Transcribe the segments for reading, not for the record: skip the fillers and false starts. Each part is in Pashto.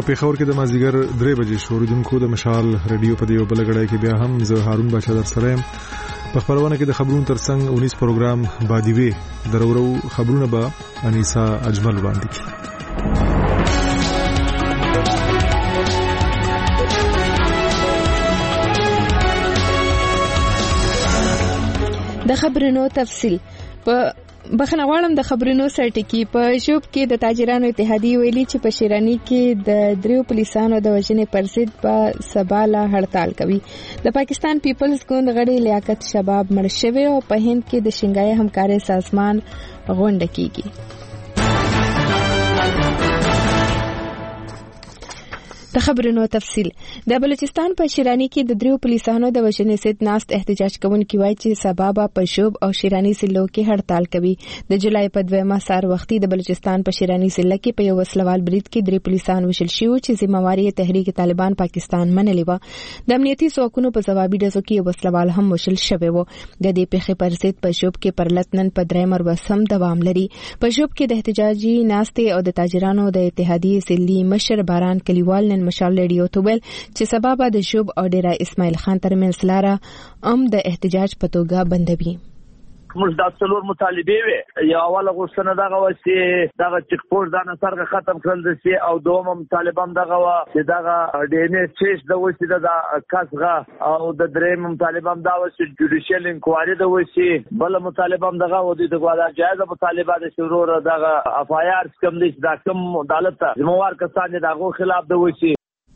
پیښور کې د مازیګر 3 بجې شوریدونکو د مشال رادیو په دیو بلګړای کې بیا هم زه هارون بچا در سره يم. په خبرونه کې د خبرونو ترڅنګ 19 پروګرام بادیوي درورو خبرونه به انیسا اجمل وړاندې کړي. د خبرونو تفصیل په بخنوالم د خبرونو سرټکی په شوب کې د تاجرانو اتحادیه ویلي چې په شیرانی کې د 3 پولیسانو د وژنې پر ضد په سباله هړتال کوي. د پاکستان پیپلز ګوند غړي لیاقت شباب مړ شوی او په هند کې د شنګای همکاري سازمان غونډه کیږي. د خبرونو تفصیل د بلوچستان په شیرانی کې د 3 پولیسانو د وژنې ضد ناست احتجاج کوونکي وایي چې سبب په شوب او شیرانی ضلعو کې هړتال کوي. د جولای په 2 سار وختي د بلوچستان په شیرانی ضلع کې په یو وسلوال برید کې 3 پولیسان وژل شوي چې ذمہواری تحریک طالبان پاکستان منلې و. د امنیتي ځواکونو په ځوابي ډزو کې یو وسلوال هم وژل شوی و. د دې پیښې پر ضد په شوب کې پر لتنن په 3 ورځم دوام لري. په شوب کې د احتجاجي ناستې او د تاجرانو د اتحادیې ضلعي مشر باران کلیوال نن مشال رادیو ته ویل چې سبب د شوب او ډیرا اسماعیل خان ترمنځ لاره د احتجاج په توګه بندوي. موږ د څلور مطالبه وي یو اوله غوښتنه دغه و چې دغه چک پوسټ د نصرغه ختم کړل شي او دوم طالبان دغه و چې دغه ډي ان اي چیش د وسیله د کاسغه او د دریم طالبان دا و چې جوډیشل انکوایري د وسی بل مطالبان دغه و د غواړه جایزه مطالبه د شروع دغه اف آی آر کم دي د کوم عدالت ذمہوار کسان دغه خلاف د وسی.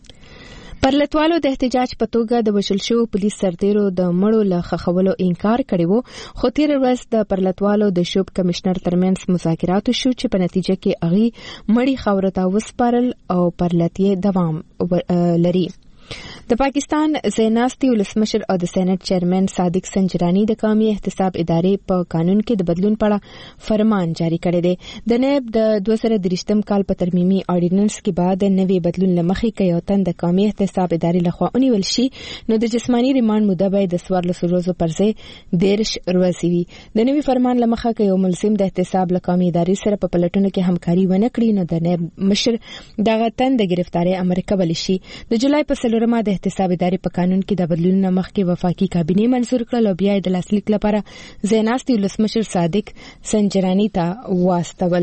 پرلتوالو د احتجاج په توګه د وشل شو پولیس سرتیرو د مړو له خخولو انکار کړی وو، خو تیر ورځ د پرلتوالو د شوب کمشنر ترمنځ مذاکرات شو چې په نتیجه کې اغي مړی خاورته وسپارل او پرلتیه دوام لري. د پاکستان زیناستی ولسمشر او د سېنات چیرمن صادق سنجرانی د قومي احتساب ادارې په قانون کې د بدلون په اړه فرمان جاری کړی دی. د نائب د 2023م کال په ترمیمي اورډیننس کې بعد نوې بدلون لمخې کې یو تن د قومي احتساب ادارې لخوا ونیول شي نو د جسمانی ریماند موده به د 14 ورځو پر ځای 13 ورځې وي. د نوې فرمان لمخې کې یو ملزم د احتساب له قومي ادارې سره په پلټنو کې همکاري ونه کړي نو د نائب مشر دغه تن د گرفتاری امر کولی شي. د جولای په 4مه د احتساب ادارې په قانون کې د بدلونونو مخکې وفاقي کابینه منظور کړل او بیا د لاسلیک لپاره زیناستی ولسمشر صادق سنجرانی ته واستول.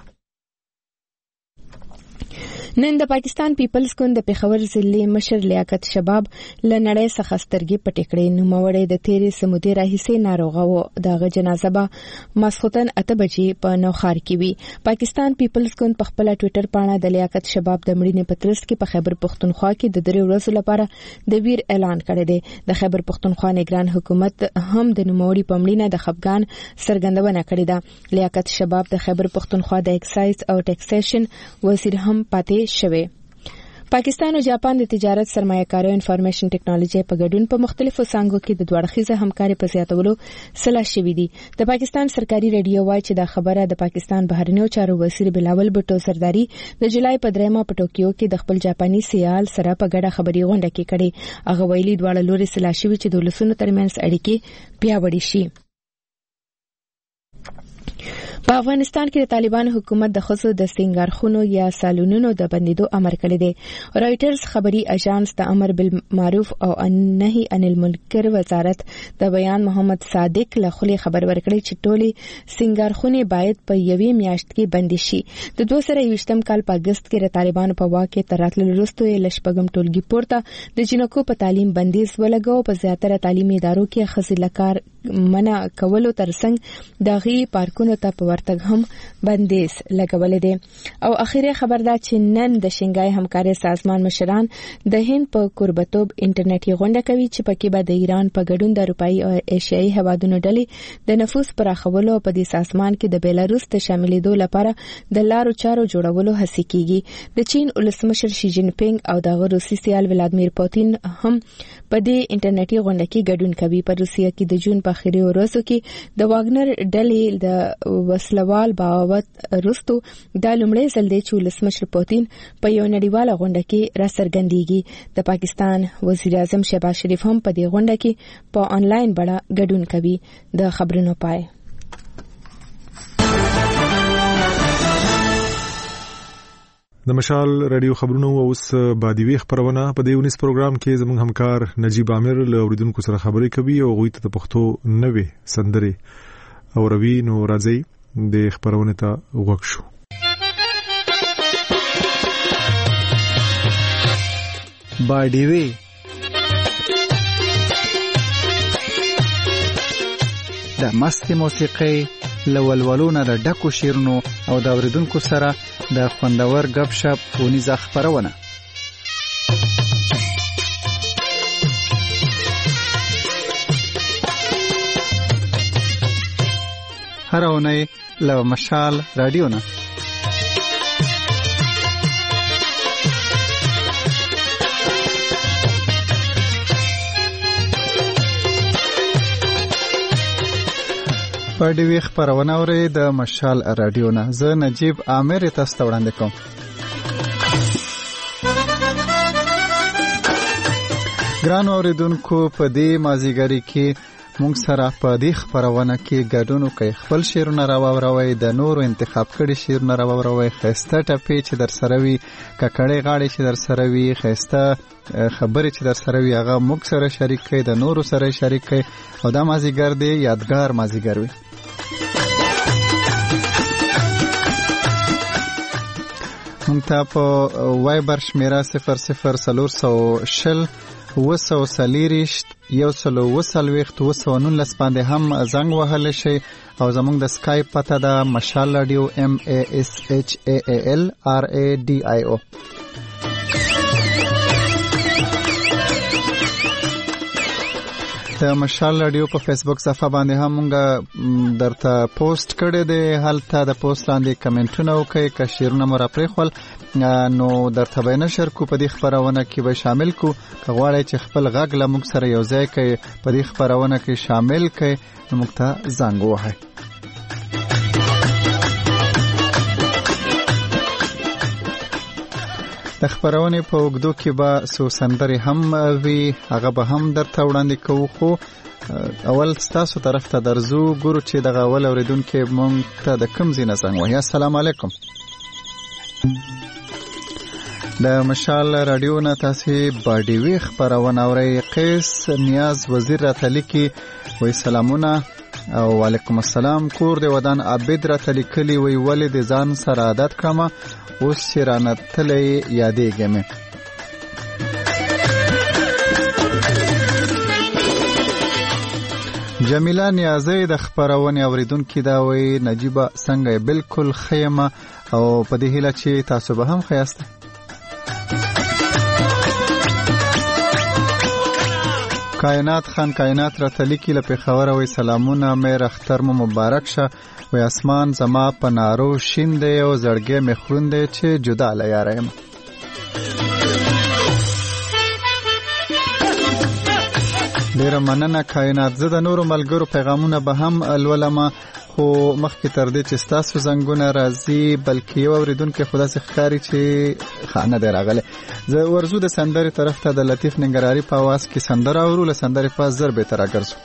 نن د پاکستان پیپلز ګوند د پیښور ضلع مشر لیاقت شباب لنړې څخه سترګې پټې کړې. نوموړی د تیرې سمودې راهیسې ناروغه و. دغه جنازه به ماسخوتن 8 بجې په نوخار کې وي. پاکستان پیپلز ګوند په خپل ټوئیټر باندې د لیاقت شباب د مړینې په ترڅ کې په خیبر پختونخوا کې د 3 ورځو لپاره د ویر اعلان کړی دی. د خیبر پختونخوا نگران حکومت هم د نوموړي په مړینه د خفګان څرګندونه کړې ده. لیاقت شباب د خیبر پختونخوا د ایکسایز او ټیکسیشن وزیر هم پاتې شوی. پاکستان او جاپان د تجارت سرمایه‌کاري او انفارمیشن ټیکنالوژي په ګډون په مختلفو څانګو کې د دوړخیزه همکاري په زیاتولو سلا شوې دي. د پاکستان سرکاري رادیو وايي چې دا خبره د پاکستان بهرنیو چارو وزیر بلاول بټو سرداری د جولای په 3مه په ټوکیو کې د خپل جاپاني سیال سره په ګډه خبري غونډه کې کړې. هغه ویلي دواړه لوري سلا شوې چې د ولسونو ترمنځ اړیکې پیاوړې شي. په افغانستان کې د طالبان حکومت د خصو د سنگارخونو یا سالونونو د بندیدو امر کړی دی. رائټرز خبري اژانس د امر بالمعروف او نهي عن المنکر وزارت د بیان محمد صادق له خولې خبر ورکړی چې ټولي سنگارخونه باید په یوې میاشت کې بند شي. د 2023م کال په اگست کې د طالبانو په واک کې تراتلو وروسته لشپګم ټولګي پورته د جنکو په تعلیم بندیز ولګاو. په زیاتره تعلیمي ادارو کې خزلکار منع کولو ترڅنګ دغه پارکونو ته په ورتګ هم بندیز لګولې دي. او اخیری خبر دا چې نن د شنګای همکاري سازمان مشران د هند په قربتوب انټرنیټي غونډه کوي چې پکې به د ایران په ګډون د اروپאי او ایشیایي هوادونو ډلې د نفوذ پراخولو په دې سازمان کې د بیلاروس ته شاملېدو لپاره د لارو چارو جوړولو هڅه کیږي. د چین ولسمشر شي جین پینګ او د روسي سیال ولادیمیر پوتین هم په دې انټرنیټي غونډه کې ګډون کوي. په روسیه کې د جون په اخري ورځو کې د واګنر ډلې د وسلوال بغاوت وروسته د لومړي ځل دی چې ولسمشر پوتین په یو نړیواله غونډه کې راڅرګندېږي. د پاکستان وزیر اعظم شهباز شریف هم په دې غونډه کې په آنلاین بڼه ګډون کوي. د خبرونو پای. د مشال رادیو خبرونو اوس بادیوي خبرونه په دې 19 پروګرام کې زموږ همکار نجیب عامر له اوریدونکو سره خبرې کوي او غوښتي ته پښتو نوې سندري او روي نو راځي د خبرونه ته وښو. بادیوي د مستي موسیقي لولولونه د ډکو شیرونو او د اوریدونکو سره د خوندور غب شپ ونیزه خبرونه. هر اونۍ له مشال رادیو نه بادیوي خبرونه اوري د مشال رادیو نه. زه نجیب عامر تاسو ته وړاندې کوم. ګران اوریدونکو په دې مازیګری کې موږ سره په دې خبرونه کې ګډون کوي. خپل شعرونه راووروي، د نورو انتخاب کړي شعرونه راووروي، خسته ټپې چې در سره وي، ککړې غاړې چې در سره وي، خسته خبرې چې در سره وي، هغه موږ سره شریک کړي، د نورو سره شریک کړي او دا مازیګر دی یادګار مازیګر وي. مونږ ته په وایبر شمیره 0040 وسو سلیریشت یو سلو وسلويخت وسونون باندې هم زنګ وهل شي او زموږ د سکایپ پته ده مشال رادیو MASHALRADIO. د مشال رادیو په فیسبوک صفحه باندې هم موږ درته پوسټ کړی دی. هلته د پوسټ لاندې کمنټونه وکړئ که شعرونه مو راپرېښول نو درته به نشر کو په دې خبرونه کې به شامل کو. که غواړئ چې خپل غږ له موږ سره یو ځای کړئ په دې خبرونه کې شامل کړئ نو موږ ته زنګ ووهئ. د خبرونې په اوږدو کې به څو سندرې هم وي، هغه به هم درته وړاندې کوو. خو اول ستاسو طرف ته درځو، ګورو چې دغه اول اوریدونکی موږ ته د کوم ځای نه زنګ وهي. السلام علیکم. د مشال رادیو نه تاسې بادیوي خبرونه اورئ. قیس نیاز وزیر راته لیکي، وایي سلامونه او وعلیکم السلام. کور د ودان عابد راته لیکلي، وایي ولې د ځان سره عادت کړمه اوس چې رانه تللی یادېږي مې. جمیله نیازی د خبرونې اوریدونکي دا وایي نجیبه څنګه یې؟ بالکل ښه یم او په دې هیله چې تاسو به هم ښه یاست. کائنات خان کائنات راته لیکي له پېښوره، وایي سلامونه، مې اختر مو مبارک شه. وی اسمان زما په نارو شین دی او زړګی مې خړون دی چې جدا له یاره یم. ډېره مننه کائنات. زه د نورو ملګرو پیغامونه به هم لولم، خو مخکې تر دې چې ستاسو زنګونه راځي بلکې یو اوریدونکی خو داسې ښکاري چې ښه نه دی راغلی. زه ورځو د سندرې طرف ته د لطیف ننګرهاري په اواز کې سندره اورو. له سندرې پاس زر بېرته راګرځو.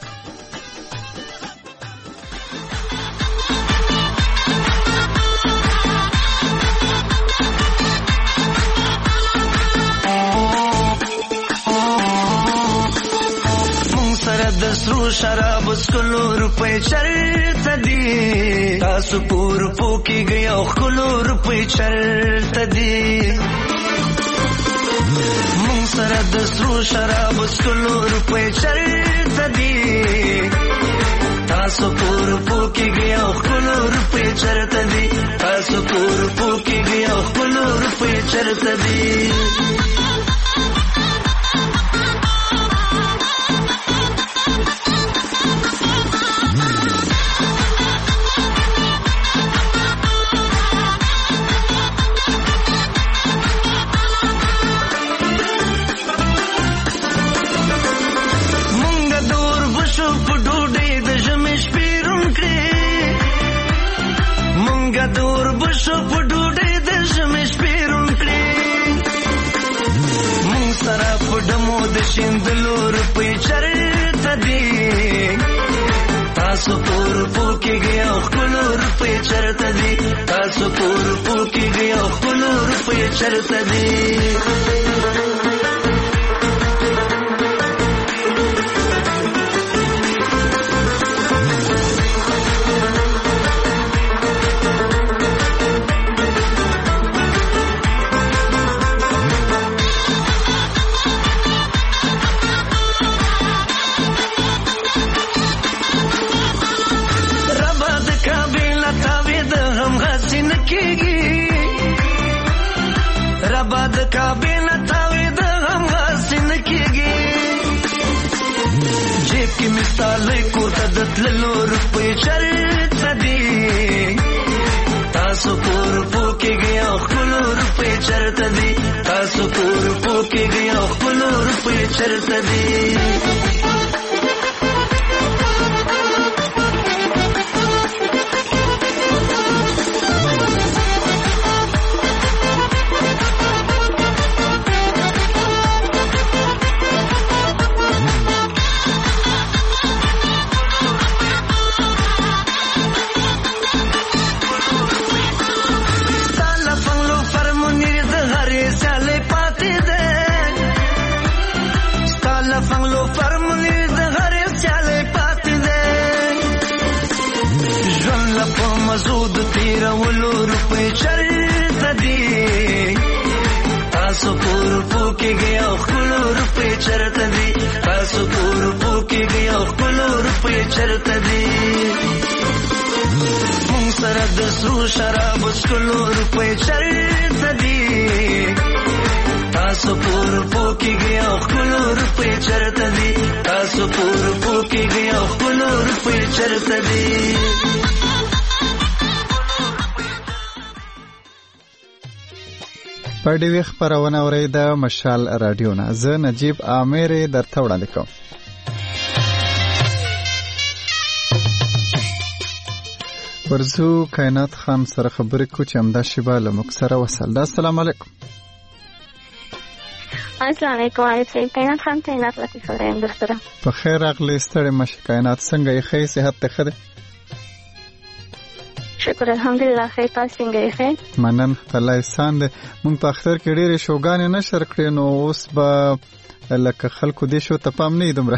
سرو شراب اسکلو روپے چلتا دی تاسو پور پوکی گیا خلو روپے چلتا دی مون سره د سرو شراب اسکلو روپے چلتا دی تاسو پور پوکی گیا خلو روپے چلتا دی تاسو پور پوکی گیا خلو روپے چلتا دی شندلو روپے چرتا دی تاسو پور پوکیږي او خپل روپې چرته دي تاسو پور پوکیږي او خپل روپې چرته دي رباد کابینه تاوی د غم غاسین کېږي جیب کې مثالې کورته د تللو روپۍ چرته دي تاسو پور پوکېږئ او خپلو روپۍ چرته دي تاسو پور پوکېږئ او خپلو روپۍ چرته دي مزود تیرا ولو روپے چرته دي تاسو پور پوکېږئ او خپلو روپې چرته دي تاسو پور پوکېږئ او خپلو روپې چرته دي مونږ سره د سرو شرابو څښلو روپې چرته دي تاسو پور پوکېږئ او خپلو روپې چرته دي تاسو پور پوکېږئ او خپلو روپې چرته دي په ډیوی خپرونه اورئ د مشال رادیو نه زه نجیب عامر درته وړاندې کوم ورزو کائنات خان سره خبرې کو چې همدا شیبه له موږ سره وصل ده السلام علیکم السلام علیکم علیکم کائنات خان کائنات لطیف وایم درسره په خیر راغلی ستړي مشه کائنات څنګه یې ښه صحت ته ښه ده شکر الحمدلله خیر تاسو څنګه یې منن الله احسان ده مونږ په اختر کې ډېرې شوګانې نشر کړې نو اوس به لکه خلکو دې شو ته پام نه دومره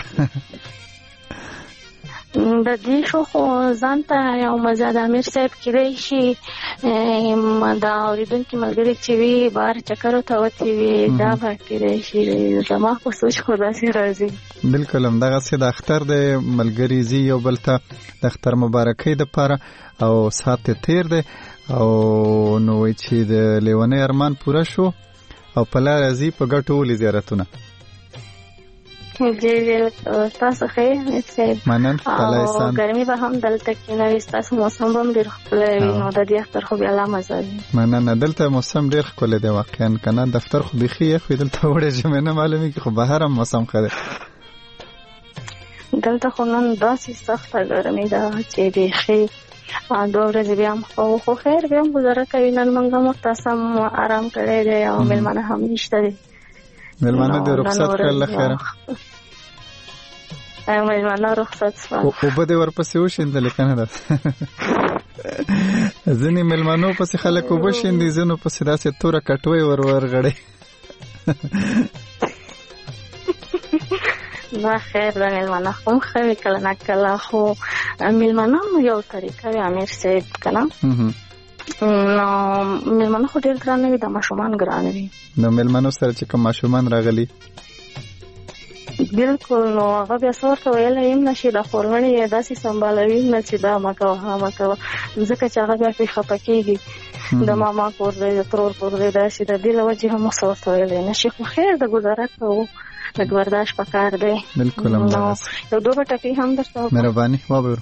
د دې شو خو ځان ته یو مزه د امیر صاحب کېدی شي دا اورېدونکي ملګري چې وي بهر چکرو ته وتې وي دا به کېدی شي زما په سوچ خو داسې راځي بلکل همدغسې د اختر د ملګري ځي یو بل ته د اختر مبارکۍ دپاره او ساعت تیر دی او نو وایي چې د لیونۍ ارمان پوره شو او په لاره ځي په ګټو ولي زیارتونه تاسو خیر منن الله احسان ګرمي به هم دلته کې نه وي تاسو موسم به هم ډېر ښکلی وي نو د دې اختر خو بیا لا مزه وي مننه دلته موسم ډېر ښکلی دی واقعا که نه دفتر خو بیخي یخ وي دلته وړې ژمی نه معلومېږي خو بهر هم موسم ښه دی دلته خو نن داسې سخته ګرمي ده چې بیخي 2 ورځې بیا هم خو خیر بیا هم ګزاره کوي نن موږ هم تاسو هم آرام کړی دی او مېلمانه هم نشته دی مېلمانه دې رخصت کړل له خیره مېلمانه رخصت شول اوبه دې ورپسې وشیندلې که نه ده ځینې مېلمانو پسې خلک اوبه شیندي ځینو پسې داسې توره کټوۍ ورغړی نه خیر د مېلمانه خو هم ښه وي کله نه کله خو مېلمانه هم یو طریقه وي امیر صاحب که نه نو مېلمانه خو ډېر ګران نه وي د ماشومان ګران وي د مېلمانو سره چې کوم ماشومان راغلي بلکل نو هغه بیا څه ورته ویلی یم نه چې د خورمڼې یې داسې سنبالوي نه چې دا مه کوه هغه مه کوه ځکه چې هغه بیا پرې خفه کېږي د ماما کور دی د ترور کور دی داسې د دې له وجې هم څه ورته ویلی نه شي خو خیر د ګزاره کوو لږ برداشت پکار دی بلکل نو یو 2 ټکي هم درته مهرباني وبرو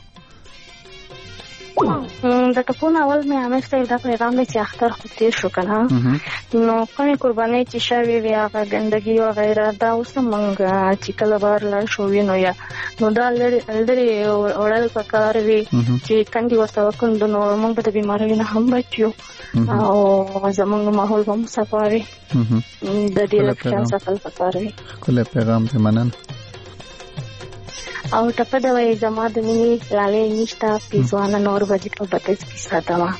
د ټپونه اول مې امیر صاحب دا پیغام دی چې اختر خو تیر شو که نه نو کومې قربانۍ چې شوې وي هغه ګندګي وغیره دا اوس هم موږ چې کله بهر لاړ شو وینو یا نو دا لرې وړل پکار وي چې کندې ورته وکړو نو موږ به د بیماریو نه هم بچ یو او زموږ ماحول به هم صفا وي د دې لږ خیال ساتل پکار وي ښکلی پیغام دی مننه او ټپه د وای زما د مینې لالې نشته پیزوانه نور بجې په 32 کې ساته ما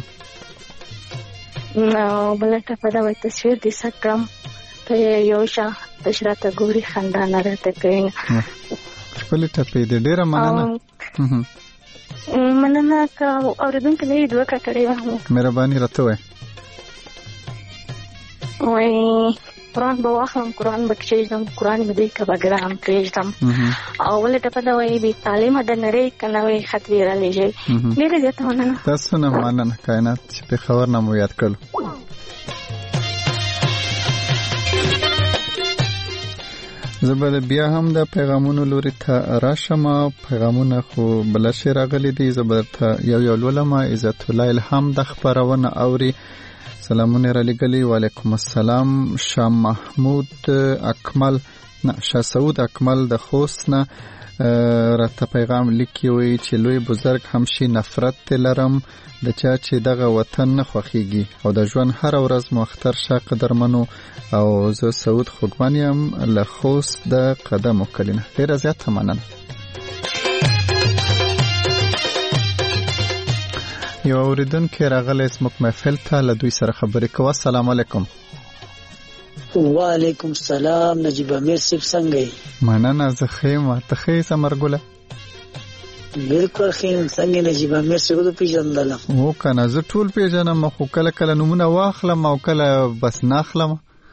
نو بل ټپه د وای تصویر دې سکرم ته یو شا تشراته ګوري خندا نه راته کوي خپل ټپه دې ډیره مننه کا اوریدونکو نه دوه کړې وه مهرباني راته وای قرآن به واخلم قرآن به کښېږدم قرآن به دوی که به ګرام پرېږدم او بله ټپه ده وایي بې تعلیمه د نړۍ که نه وایي خط ویې رالیږئ ډېره زیاته مننه تاسو نه مننه کائنات چې پېښور نه مو یاد کړلو زه به بیا هم د پیغامونو لوري ته راشم پیغامونه خو بله شی راغلی دي زه به درته یو لولم عزت الله الهام د خپرونه اوري سلامونه را لګلی وعلیکم السلام شاه محمود اکمل نه شاه سعود اکمل د خوست نه راته پیغام لیکي وي چې لوی بزرگ هم شي نفرت لرم د چا چې دغه وطن نه خوښیږي او د ژوند هر ورځ مختر شه قدرمنو او زه سعود خوږمن یم له خوست د قدم وکلینه ډیره زیاته مننه یو اوریدونکی راغلی زموږ محفل ته له دوی سره خبرې کوو السلام علیکم وعلیکم السلام نجیب امیر صاحب څنګه یې مننه زه ښه یم ته ښه یې ثمرګله بالکل ښه یم څنګه نجیب امیر صاحب وپېژندلم هو که نه زه ټول پېژنم خو کله کله نومونه واخلم او کله بس نه اخلم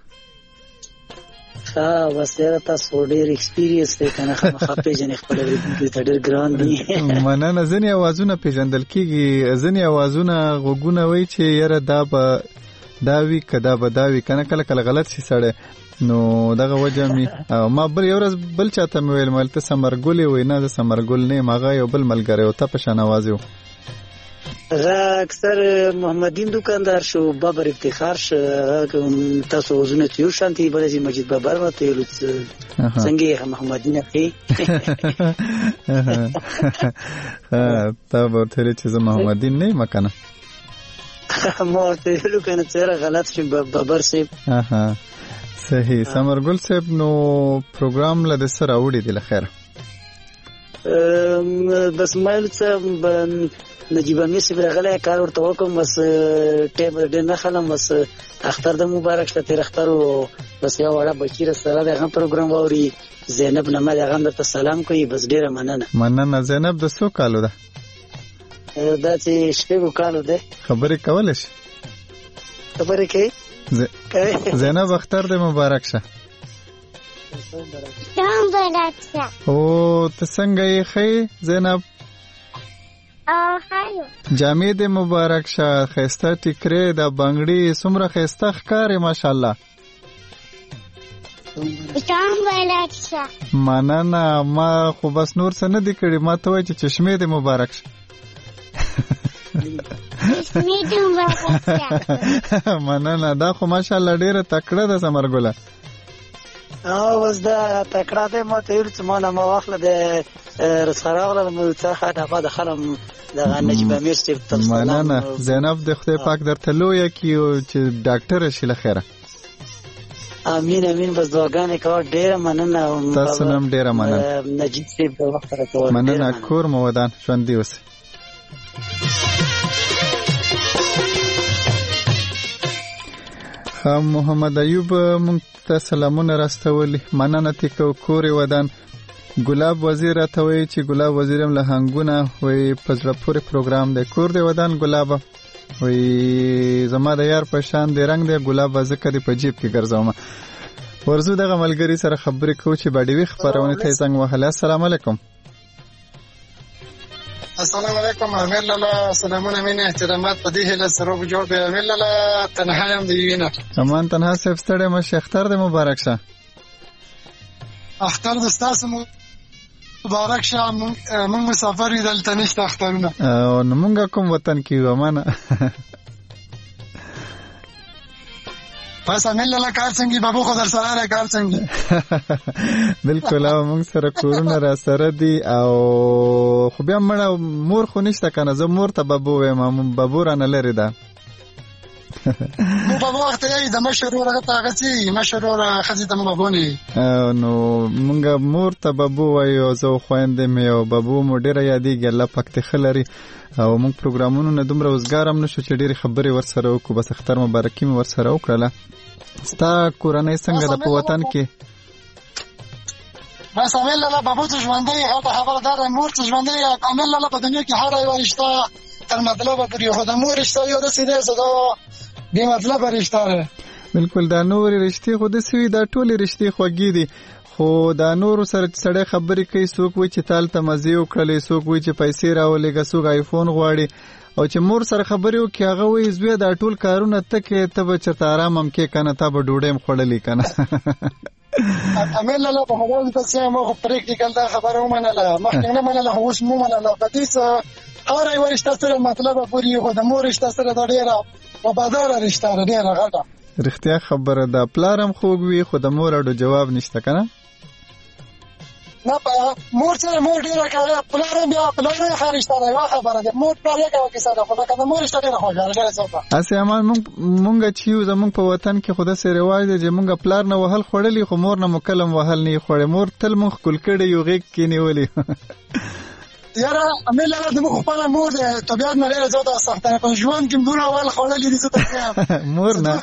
ها بس یاره تاسو ډېر ایکسپیرینس دی که نه خامخا پېژنې خپل اورېدونکي ته ډېر ګران دي مننه ځینې اوازونه پېژندل کېږي ځینې اوازونه غوږونه وایي چې یاره دا به دا وي که دا به دا وي که نه کله کله غلط شي سړی نو دغه وجه مې ما بل یو ورځ بل چاته مې ویل مل ته ثمرګل یې وایي نه زه ثمرګل نه یم هغه یو بل ملګری و ته په شان اواز و هغه اکثر محمدین دکاندار شو بابر افتخار شو تاسو وزونه تیو شانتی بلځي مجید بابر مته یو څنګه یې محمدین اخی تا ورته چې زه محمدین نه یم کنه ما ورته ویلو کنه چې غلط شي بابر صاحب صحیح ثمرګل صاحب نو پروګرام له سره وړي دی لخير بس مایل څه نجیب امیر صاحب راغلی کار ورته وکم بس ټیم ډېر نه خلم بس اختر د مبارک شته تیر اختر بس یو وړه بچی سره دغه پروګرام واوري زینب نامه هغه درته سلام کوي بس ډېره مننه زینب د څو کالو ده دا چې شپږ کالو ده خبرې کولای شي خبرې کوي زینب اختر د مبارک شه او ته څنګه یې ښې زینب جامې دې مبارک شه ښایسته ټیکرې د بنګړي څومره ښایسته ښکارې ماشاءالله مننه ما خو بس نور څه نه دي کړي ما ته وایي چې چشمې دې مبارک شه مننه دا خو ماشاءالله ډیره تکړه ده ثمرګله اوس دا تکړه ده ما ته یو څه ما واخله د رسراغله مو څخه دا د خلم د نجیب امیر صاحب ته مننه زینب د خدای پاک درته لویه کی چې ډاکټر شي لخيره امين امين بس دعاګانې کوه ډیره مننه تاسو هم ډیره مننه نجیب صاحب د وخت راکول مننه کور مو ودان ژوندي اوسئ محمد ایوب مونږ ته سلامونه راستولي مننه تیکو کورې ودان ګلاب وزیر راته وایي چې ګلاب وزیر هم له هنګونه وایي په زړه پورې پروګرام دی کور دی ودان ګلابه وایي زما د یار په شان دی رنګ دی ګلاب ځکه دی په جیب کې ګرځوم ورزو دغه ملګري سره خبرې کوو چې باډیوي خپرونه ته زنګ وهلی السلام علیکم السلام علیکم امیر لالا سلامونه مینه احترامات په دې هله سره جوړ به امیر لالا تنها هم دی وینه امان تنها صاحب ستړی مشه اختر د مبارک شه اختر د تاسو مبارک شه موږ مسافر یو دلته نشته اخترونه او موږ کوم وطن کې یو امانه پس امیر لالا کار څنګه بابو خو در سره کار څنګه بالکل او موږ سره کورونه را سره دي او خو بیا مړه مور خو نشته کنه زه مور ته بابو وایم بابو را نه لري ده نو په وخت یې د مشر ورغه تاغسي مشر ور خزي ته مبونی نو مونږه مور ته بابو وایو زه خويندې مې او بابو مو ډیره یادېږي الله پاک ته خلري او موږ پروګرامونو نه دومره وزګارم نشو چې ډېری خبرې ورسره وکړو بس اختر مبارکي مې ورسره وکړله ستا کورنۍ څنګه ده په وطن کې بس امل الله بابو ته ژوندۍ هغه خبردار مور ته ژوندۍ امل الله په دنیا کې هر یو رشتہ تر مطلب پورې خو د مور رشتہ یو د سیده صدا به مطلب رشتہ ده بالکل دا نور رشتې خو د سوي دا ټول رشتې خوږې دي خو دا نور سره سړی خبرې کوي څوک وایي چې تال ته مزه وکړلې څوک وایي چې پیسې راولېږه څوک آیفون غواړي او چې مور سره خبرې وکړي هغه وایي زوی دا ټول کارونه ته کې ته به چېرته ارام هم کې که نه تا به ډوډۍ هم خوړلې که نه امل الله په موبایل پسې ما خو پریکټیکل دا خبره ومنله مخکې نه منله خو اوس مو منله په دې هر یو رشتہ سره مطلب پورې خو د مور رشتہ سره دا ډېره وفاداره رشتہ ده ډېره غټه رښتیا خبره ده پلار هم خوږ وي خو د مور اډو جواب نشته که نه نه په مور سره مور ډېره کوي پلار هم بیا پلار یې ښه رشتہ ده یوه خبره ده مور پلار یې کوي کیسه ده خو لکه د مور رشتہ ډېره خوږه ده ډېره زیاته هسې امان مونږ چې یو زمونږ په وطن کې خو داسې رواج دی چې مونږ پلار نه وهل خوړلي خو مور نه مو کله وهل نه یې خوړی مور تل مونږ ښکل کړی یو غېږ کې نیولې یاره امل الله د مخ خپل مور د طبيعت نه ډېره زیاته سخته په ژوند کې مور اول خوړلې دي څه مور نه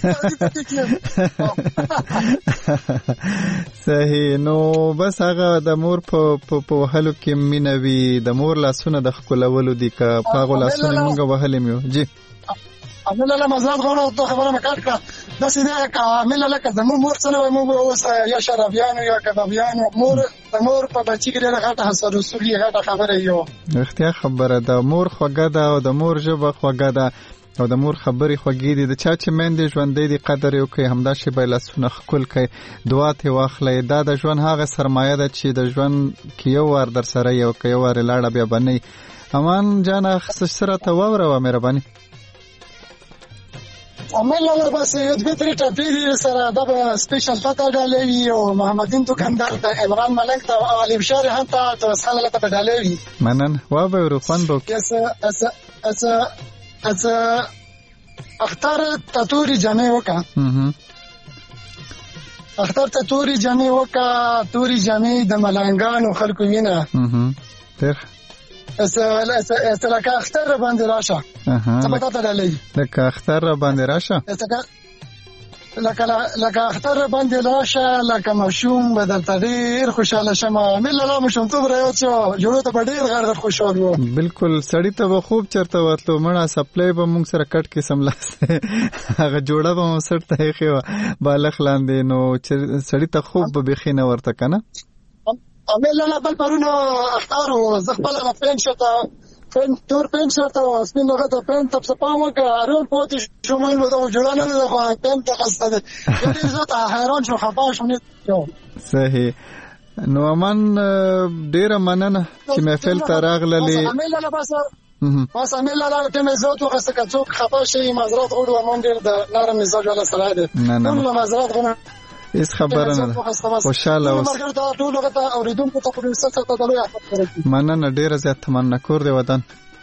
صحیح نو بس هغه د مور په وهلو کې مینه وي د مور لاسونه د ښکلولو دي که په هغو لاسونه مونږ وهلی مې وو جی امل الله مزاد غواړو ته خبره مې کړه داسې دی که امل الله که زموږ مور څه نه وای موږ اوس یا شرابیانو یا کبابیانو مور د مور په بچي کې ډېره غټه حسد رسول یې غټه خبره یو رښتیا خبره ده مور خوږه ده او د مور ژبه خوږه ده او د مور خبرې خوږې دي د چا چې میندې ژوندۍ دي قدر یې وکړئ همداسې به یې لاسونه ښکل کړئ دعا ترې واخلئ دا د ژوند هغه سرمایه ده چې د ژوند کې یو وار در سره یو که یو وار یې لاړه بیا به نه امان جانه څه راته واوروه مهرباني امل الله بس یو دوه درې ټاپې سره دا سپیشل پتا ډالوي او محمدین دکاندار ته عمران ملک ته او علي بشار هم ته توسخه لته په ډالوي منن وا به روخان بو اس اختر تطوري جامع وکا اختر تطوري جامع وکا توري جامع د ملنګانو خلکو وینه تر لکه اختر را باندې راشه څه پتا ته ډالوي لکه اختر را باندې راشه لکه اختر را باندې راشه لکه مشوم به درته ډېر خوشحاله شمه مل الله مشومتوب رايوت شو جوړو ته به ډېر غړغړ خوشحال وو بالکل سړی ته به خوب چرته ورتلو مړه سپلای به موږ سره کټ کې سملاسته هغه جوړه به مو سر ته ایښې وه بالښ لاندې نو سړی ته خوب به بیخي نه ورته که نه امل الله بل پرونه اختارو زه خپله پین شته تور پین شته سپین لغته پین ته څه پام وکړه رول پوتې شومل مو ته جوړه نه ده خو پین ته خسته ده ډېر زیات حیران شو خفه شو نه صحیح نو امان ډېره مننه چې محفل ته راغللې امل الله بس امل الله ته مې زوت وخسته که څوک خفه شي معذرت غواړو امان ډېر د نرم مزاج والا سړی دی ټول معذرت غواړم هیڅ خبره نه ده خوشاله اوس مننه ډېره زیات تمنا کور دی وطن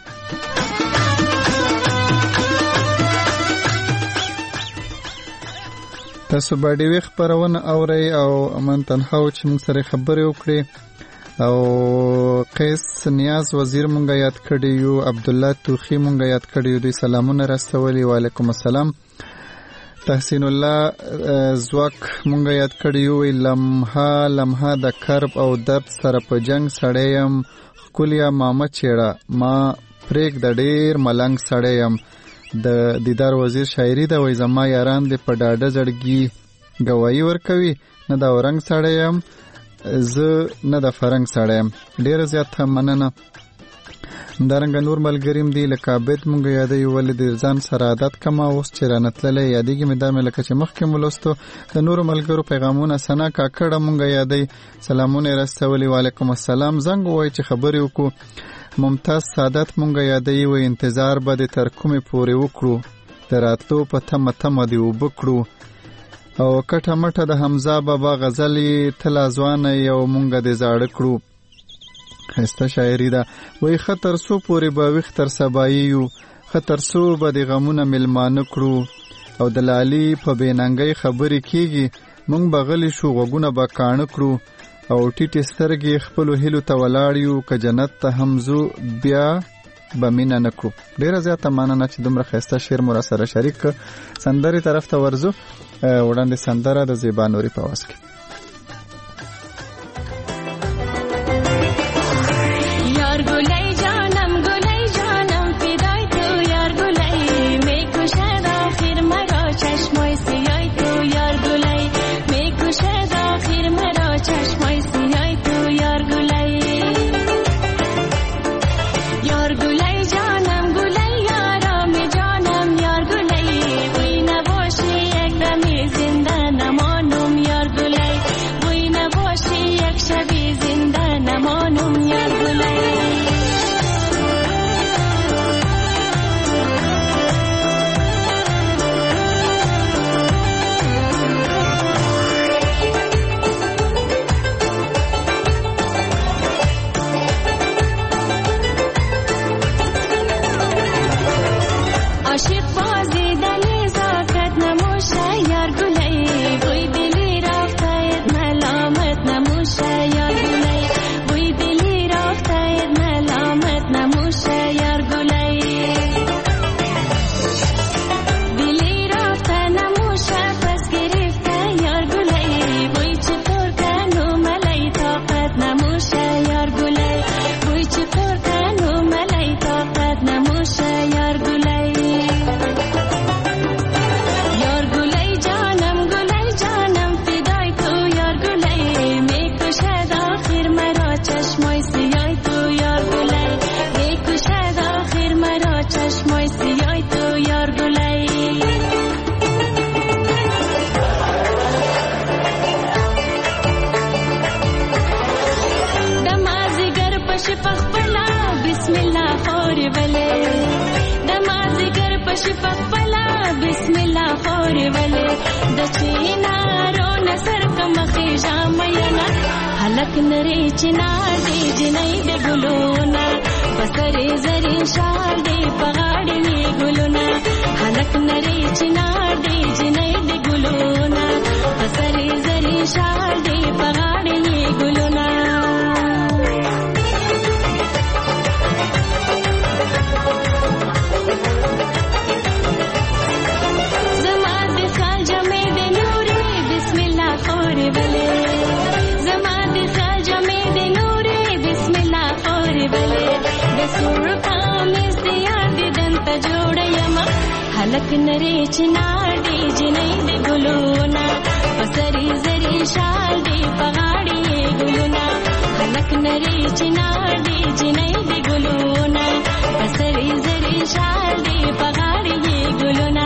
تاسو به ډېوې خپرونه اورئ او امن تنهاو چې موږ سره خبرې وکړې او قیس نیاز وزیر مونږه یاد کړی یو عبدالله توخی مونږه یاد کړی یو دوی سلامونه راستولي وعلیکم السلام تحسین الله زوک مونږه یاد کړی یو لمحه لمحه د کرب او درد سره په جنگ سړیم ښکلیا ماما چیړه ما پریک د ډیر ملنګ سړیم د دیدار وزیر شاعری د وای زما یاران د په ډاډه زړګي گواہی ورکوي نه دا ورنګ سړیم زه نه د فرنګ سړیم ډیر زیات مننه دارنګ نور ملګریم دی لکه عبد مونږ یادې ولې د ځان سره عادت کما اوس چې رانتللې یادېږي مې دا مې لکه چې مخکې مولستو د نور ملګرو پیغامونه سنا کاکړه مونږ یادې سلامونه راستولي وعلیکم السلام زنګ وای چې خبرې وکړو ممتاز سعادت مونږ یادې و انتظار به د تر کومې پورې وکړو د راتلو په تمه تمه دی وبکړو او کټه مټه د حمزه بابا غزلې تل ځوانه یو مونږ د زاړه کړو خسته شاعری ده وای خطر سو پورې به وختر سبایي یو خطرسو به د غمونه ملمانه کړو او د لالي په بېننګۍ خبرې کېږي مونږ به غلی شو غوږونه به کاڼه کړو او ټیټې سترګې خپلو هیلو ته ولاړ یو که جنت ته هم ځو بیا به مینه نه کړو. ډېره زیاته مننه چې دومره ښایسته شعر مو را سره شریک کړ. سندرې طرف ته ورځو. وړاندې سندره د زیبا نوري په آواز کې. هلک نری چنار دی جنۍ د ګلونه بسرې زری شال دی پغاړې وی ګلونه هلک نری چنار دی جنۍ د ګلونه بسرې زری شال دی پغاړې وی ګلونه زما د خال جمع د نورې بسم الله خورې بلې هلک نری چنار دی جنۍ د ګلونه بسرې زری شال دی پغاړې ګلونه هلک نری چنار دی جنۍ د ګلونه بسرې زری شال دی پغاړې ګلونه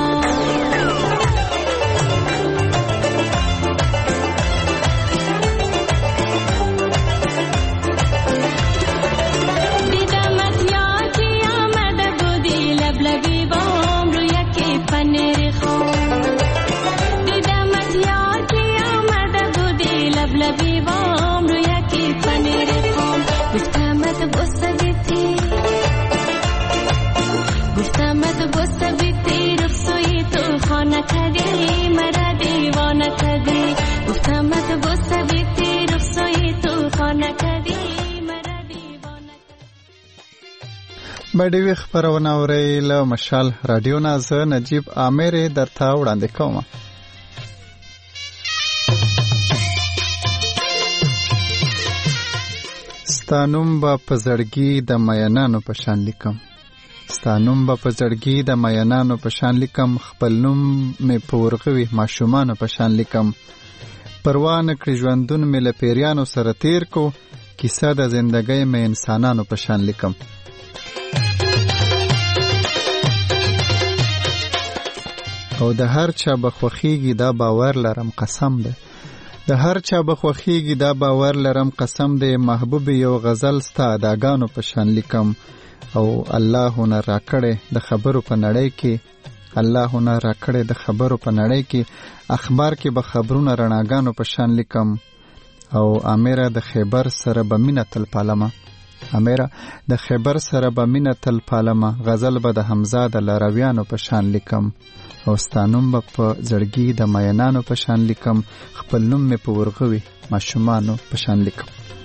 بډیوي خبرونه اورئ له مشال رادیو نه. زه نجیب عامر درته وړاندې کوم. ستانوم به په زړګي د مینانو په شان لیکم ستانوم به په زړګي د مینانو په شان لیکم خپل نوم مې په ورغوي ماشومانو په شان لیکم پروا نه کړي ژوندون مې له پیریانو سره تیر کو کیسه د زندګۍ مې انسانانو په شان لیکم او د هر چا بخوخیږي دا باور لرم قسم ده د هر چا بخوخیږي دا باور لرم قسم ده محبوب یو غزل ستا اداګانو په شان لیکم او الله نه راکړې د خبرو په نړۍ کې الله نه راکړې د خبرو په نړۍ کې اخبار کې به خبرونه رڼاګانو په شان لیکم او امیر د خیبر سره به مینه تل پالمه امیره د خیبر سره به مینه تل پالمه غزل به د حمزه د لارویانو په شان لیکم او ستانوم به په زړګي د مینانو په شان لیکم خپل نوم مې په ورغوي ماشومانو په شان لیکم.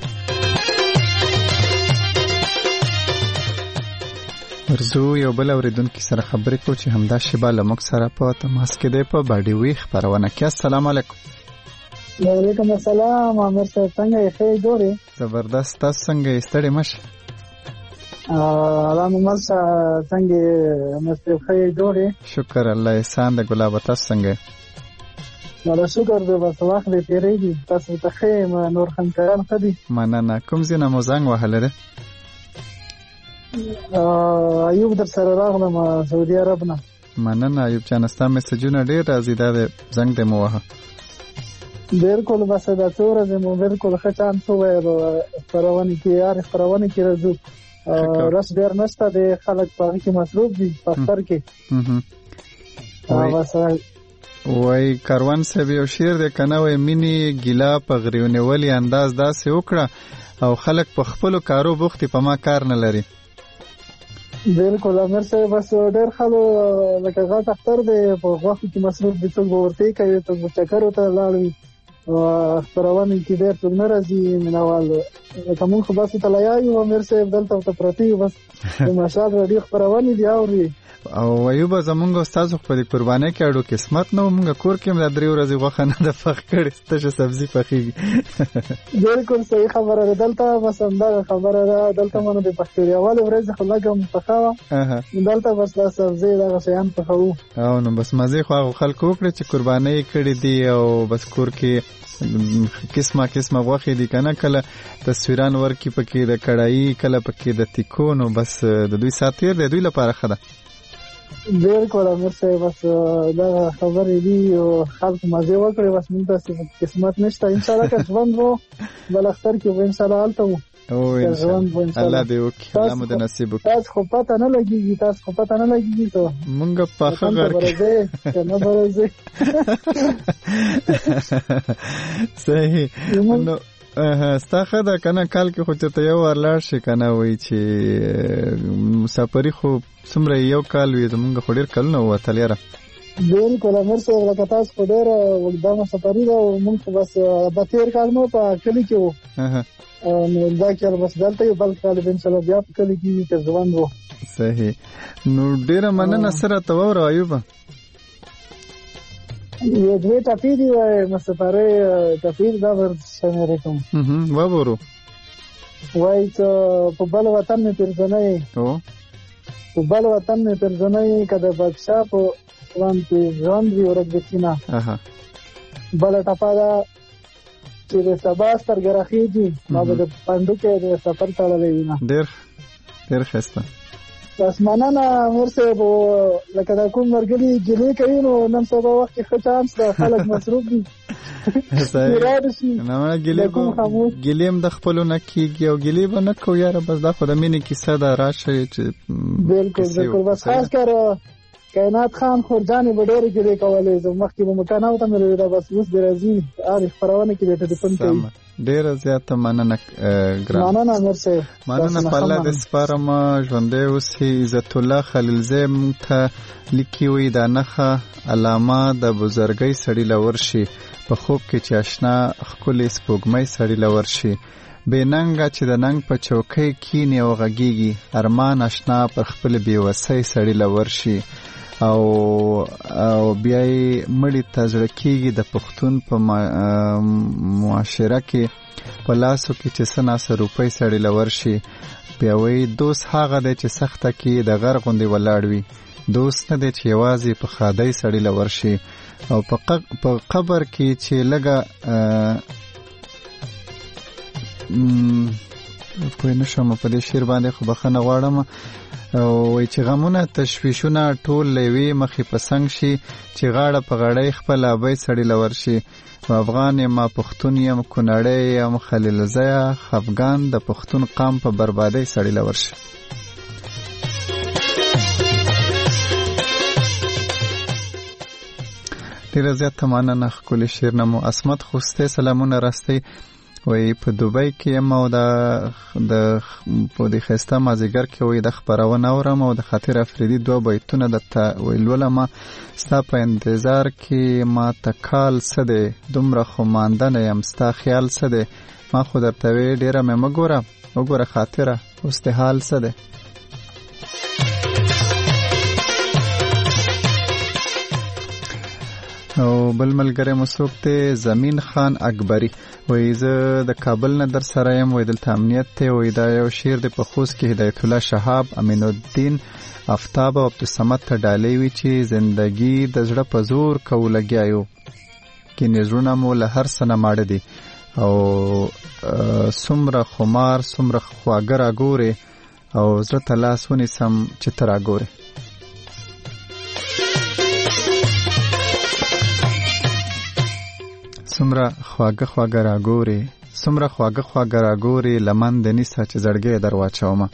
ورزو یو بل اوریدونکي سره خبرې کوو چې همدا شیبه له موږ سره په تماس کې دی په باډیوي خپرونه کې. السلام علیکم. وعلیکم السلام. عامر صاحب څنګه یې؟ ښه جوړې؟ زبردست. تاسو څنګه یې؟ ستړي مشه. الله محمد څنګه یې؟ عامر صاحب ښه جوړې؟ شکر الله احسان د ګلاب. تاسو څنګه یې؟ الله شکر دې. بس وخت دې تېرېږي. تاسو ته ښه نور خنکران ښه دي؟ مننه. کوم ځای نه مو زنګ وهلی دی؟ ایوب در سره راغلم سعودي عرب نه. مننه ایوب جان. ستا میسجونه ډېر راځي. دا د زنګ دې مو وهه. بالکل. بس دا څو ورځې مو بالکل ښه چانس وویل خپرونې کې. هر خپرونې کې راځو. رس ډېر نشته دی. خلک په هغې کې مصروف دي په اختر کې. بس وای کاروان صاحب یو شعر دی که نه وایي مینې ګیله په غریو نیولي انداز داسې وکړه او خلک په خپلو کارو بوختي په ما کار نه لري. بالکل امیر صاحب. بس ډېر خلک لکه غټ اختر دی په غوښو کې مصروف دي. څوک به ورتې کوي څوک به چکرو ته لاړ وي. خپرونې کې ډېر څوک نه راځي مینهوال. لکه مونږ خو بس طلایه یو امیر صاحب دلته ورته پراته یو. بس د مشال راډیو خپرونې دي اوري. او ایوبه زمونږ استادو په دې قربانۍ کې اډو قسمت نه و. مونږ کور کې هم دا 3 ورځې غوښه نه ده پخ کړې. تشه سبزي پخېږي. بالکل صحیح خبره ده. دلته بس همدغه خبره ده. دلته مونږ د پښتوریا والې ورځې خو لږ هم پخه وه. دلته بس دا سبزي دغه شیان پخوو. او نو بس مزې خو هغو خلکو وکړې چې قربانۍ کړې دي او بس کور کې قسمه غوښې دي که نه. کله تصویران ورکي پکې د کړایي کله پکې د تیکو. نو بس د دوی سات تېر دی. دوی لپاره ښه ده. بالکل امیر صاحب. بس دغه خبرې دي او خلکو مزې وکړې. بس موږ داسې قسمت نشته. انشاءالله که ژوند و بل اختر کې به انشاءالله هلته وو. الله دې وکړي. الله مو د نصیب وکړي. تاسو خو پته نه لګېږي. مونږ پاخه غر کې که نه به راځئ. صحیح. نو ستا ښه ده که نه کال کې خو چېرته یو وار لاړ شي که نه وایي چې مسافري خو څومره یو کال وي. زمونږ خو ډېر کلونه ووتل یاره. بالکل امیر صاحب. لکه تاسو خو ډېره اوږده مسافري ده او مونږ خو بس د تېر کال مو په کلي کې وو. نو دا کال بس دلته یو بل کال به انشاءالله بیا په کلي کې وي که ژوند و. صحیح. نو ډېره مننه. څه راته واوره ایوبه. یو دوی ټپې دي مسافرۍ ټپې دا ورشمېرې کوم. وبورو. وایي چې په بل وطن مې پیرزنۍ په بل وطن مې پیرزنۍ که د بادشاه په ژوند کې ژوند وي ورځ د سینه. بله ټپه ده چې د سبا سترګې راخېږي ما به د پنډوکې د سفر تړلی وینه. ډېر ښایسته. بس مننه امیر صاحب. لکه دا کوم ملګري ګیلې کوي نو نن سبا وخت کې ښه چانس ده. خلک مصروف دي. ګیلې هم د خپلو نه کېږي او ګیلې به نه کوو یاره. بس دا خو د مینې کیسه ده. راشئ چې بالکل. بس خاص کر کائنات خان خورجانې به ډېرې ګیلې کولې. مخکې به مکانه ته مې ویله. بس اوس دې راځي هر خپرونه کې دې ټلیفون کوي. ډېره زیاته مننه ګران. مننه امیر صاحب. مننه. په الله دې سپارم. ژوندی اوسئ. عزت الله خلیلزی موږ ته لیکي وایي دا نښه علامه د بزرګۍ سړي له ورشي په خوب کې چې اشنا ښکلې سپوږمۍ سړي له ورشي بې ننګه چې د ننګ په چوکۍ کینې او غږیږي ارمان اشنا پر خپل بېوسۍ سړي له ورشي او بیا یې مړي ته زړه کېږي د پښتون په معاشره کې په لاسو کې چې څه ناڅه روپۍ سړي له ورشي بیا وایي دوست هغه دی چې سخته کې د غر غوندې ولاړ وي دوست نه دی چې یوازې په ښادۍ سړي له ورشي او په قبر کې چې لږه پوه نه شوم په دې شعر باندې خو بخښنه غواړم وایي چې غمونه تشویشونه ټول له یوې مخې په څنګ شي چې غاړه په غړۍ خپل ابۍ سړي له ورشي افغان یم پښتون یم کونړی یم خلیلزیه خفګان د پښتون قام په بربادۍ سړي له ورشي. ډېره زیاته مننه ښکلي شعر نه مو عصمت خوستی سلامونه راستئ وای په دوبۍ کې یم او د ښایسته مازدیګر کې وای د خپرونه اورم او د خاطر افریدي 2 بیتونه درته ویلولم. ستا په انتظار کې ما ته کال څه دی، دومره خو ماندنه یم ستا خیال څه دی. ما خو درته وی ډېره مې مه ګوره، وګوره خاطره اوس د حال څه دی. او بل ملګری مو څوک دی زمین خان اکبري، وایي زه د کابل نه در سره یم، وایي دلته امنیت دی. وایي دا یو شعر دی په خوست کې هدایت الله شهاب، امین الدین آفتاب او عبدالصمد ته ډالۍ وي چې زندگی د زړه په زور کو لګیا یو، کینې زړونه مو له هر څه نه ماړه دي او څومره خمار څومره خواږه راګورې او زړه ته لاس ونیسم چې ته راګورې. څومره خواږه خواږه راګورې، څومره خواږه خواږه راګورې، لمن د نیسه چې زړګی در واچومه.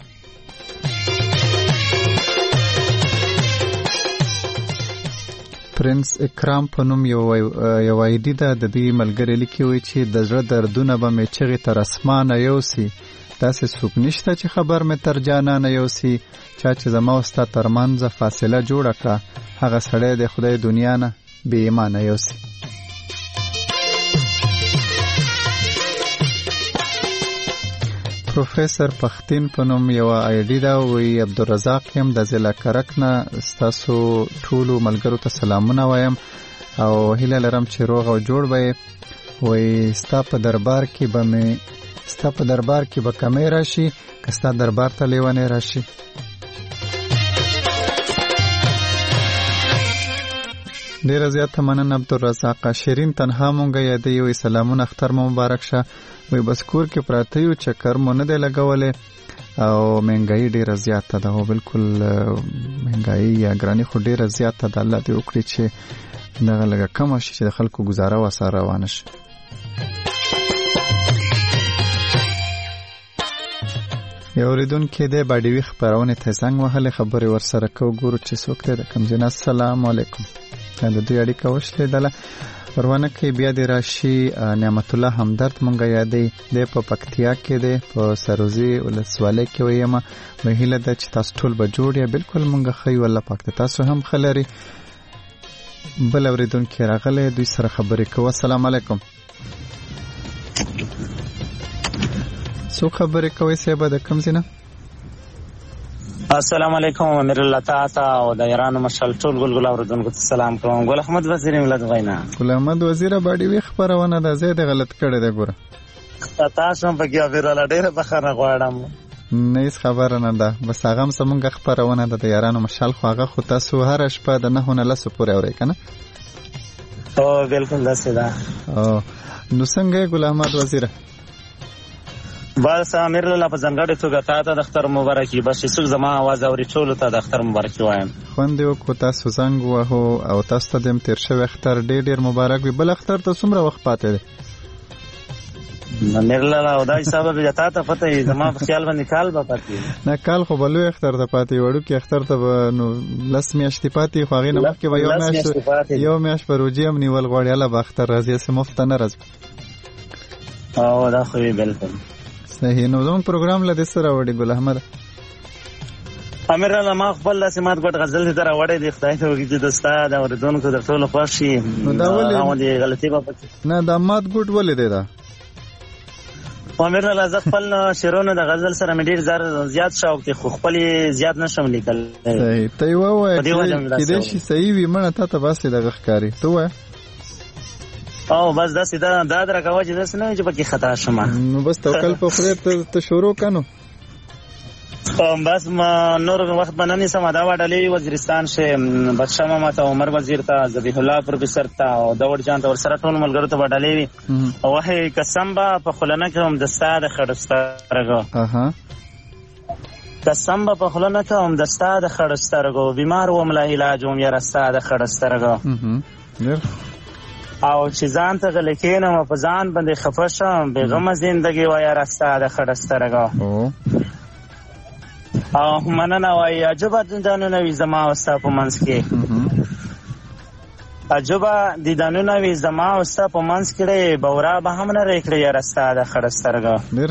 پرنس اکرام په نوم یو آیډي ده، د دوی ملګري لیکي وایي چې د زړه دردونه به مې چغې تر اسمانه یوسي، داسې څوک نشته چې خبر مې تر جانانه یوسي. چا چې زما او ستا ترمنځ فاصله جوړه کړه، هغه سړی د خدای دنیا نه بې ایمانه یوسي. پروفیسر پختین په نوم یو آیډي ده، وایي عبدالرزاق یم د ضلع کرک نه، ستاسو ټولو ملګرو ته سلامونه وایم او هیله لرم چې روغ او جوړ به یې. وایي ستا په دربار کې به کمی راشي که ستا دربار ته لیونی راشي. ډیره زیاته مننه عبدالرزاق. شیرین تنها مونږه یادوي، وایي سلامونه اختر مو مبارک شه. وایي بس کور کې پراته یو، چکر مو نه دی لګولی او مهنګایي ډیره زیاته ده. او بالکل مهنګایي یا ګراني خو ډیره زیاته ده. الله دې وکړي چې دغه لږه کمه شي چې د خلکو ګزاره وسره روانه شي. یو اوریدونکی دی باډیوي خپرونې ته زنګ وهلی، خبرې ورسره کوو، ګورو چې څوک دی د کوم ځای نه. السلام علیکم. د دوی اړیکه وشلېدله. ورونه کې بیا د راشي نعمت الله همدرد مونږه یادوي، دی په پکتیا کې دی، په سروزي ولسوالۍ کې ویمه. هیله ده چې تاسو ټول به جوړ یا بالکل مونږه ښه یو، الله پاک ته تاسو هم ښه لري. بل اوریدونکی راغلی، دوی سره خبرې کوو. السلام علیکم. څوک خبرې کوئ صاحبه د کوم ځای نه؟ السلام علیکم. امیر الله تعالی او د ایران مشال ټول ګلګل اوردونکو ته سلام کوم. ګل احمد وزیر ملت غینا. ګل احمد وزیر باډیوي خبرونه ده، زه د غلط کړی دی. ګوره تاسو هم پکې اوریدل، ډیره بخښنه غواړم. نه هیڅ خبره نه ده، بس هغه هم زمونږ خبرونه ده د ایران مشال، خو هغه خو تاسو هر شپه د 9 نه 10 پورې اورئ که نه؟ او بالکل داسې ده. نو څنګه ګل احمد وزیره؟ بس امیر الله په ځانګړې توګه تا ته د اختر مبارکي، بس چې څوک زما اواز اوري ټولو ته د اختر مبارکي وایم. خوند یې وکړو، تاسو زنګ وهو او تاسو ته د تیر شوی اختر ډېر مبارک وي. بل اختر ته څومره وخت پاتې دی؟ امیر الله او دا حساب به تا ته پته وي، زما په خیال باندې کال به پاتې نه، کال خو به لوی اختر ته پاتې، وړوکي اختر ته به نو 10 میاشتې پاتې، خو هغې نه مخکې به یو میاشت به روجې هم نیول غواړي. هله به اختر راځي، هسې مفته نه راځي. او دا خو بالکل صحیح. نو زموږ پروګرام له دې سره وړي ګل احمد؟ امیر الله ما خپل داسې مات ګوټ غزل دې راوړی دی، خدای ته وکړي چې د ستا د اورېدونکو د ټولو خوښ شي. نو دا ولې غلطي به پکې نه، دا مات ګوټ ولې دی دا؟ امیر الله زه خپل شعرونه د غزل سره مې ډېر زیات شوق دی، خو خپل یې زیات نشم لیکلی. صحیح. ته یې ووایه کېدای شي صحیح وي، مړه تا ته باسې دغه ښکاري. ته ووایه. او بس داسې دا درکوه چې داسې نه وي چې پکې خطا شم. نو بس توکل په خدای ته شروع که نو. بس ما نور وخت به نه نیسم. دا وډلې وزیرستان شه بادشاه ماما ته، عمر وزیر ته، ذبیح الله پروفیسر ته او داوود جان ته، ورسره ټول ملګرو ته وډلې وي. او وحی قسم به په خلنه کوم د ستا د خړسترګو، قسم به په خلنه کوم د ستا د خړسترګو، بیمار وم لا علاج وم یاره ستا د خړسترګو. او چې ځان ته غلی کېنم په ځان باندې خفه شم، بېغمه زندګي وایه رسته د خړه سترګو. او مننه وایي عجبه دنجانونه وي زما او ستا په منځ کې. عجبه دیدانونه وي زما او ستا په منځ کې بورا به هم نه ریکړي یاره ستا د خړه سترګه ډېر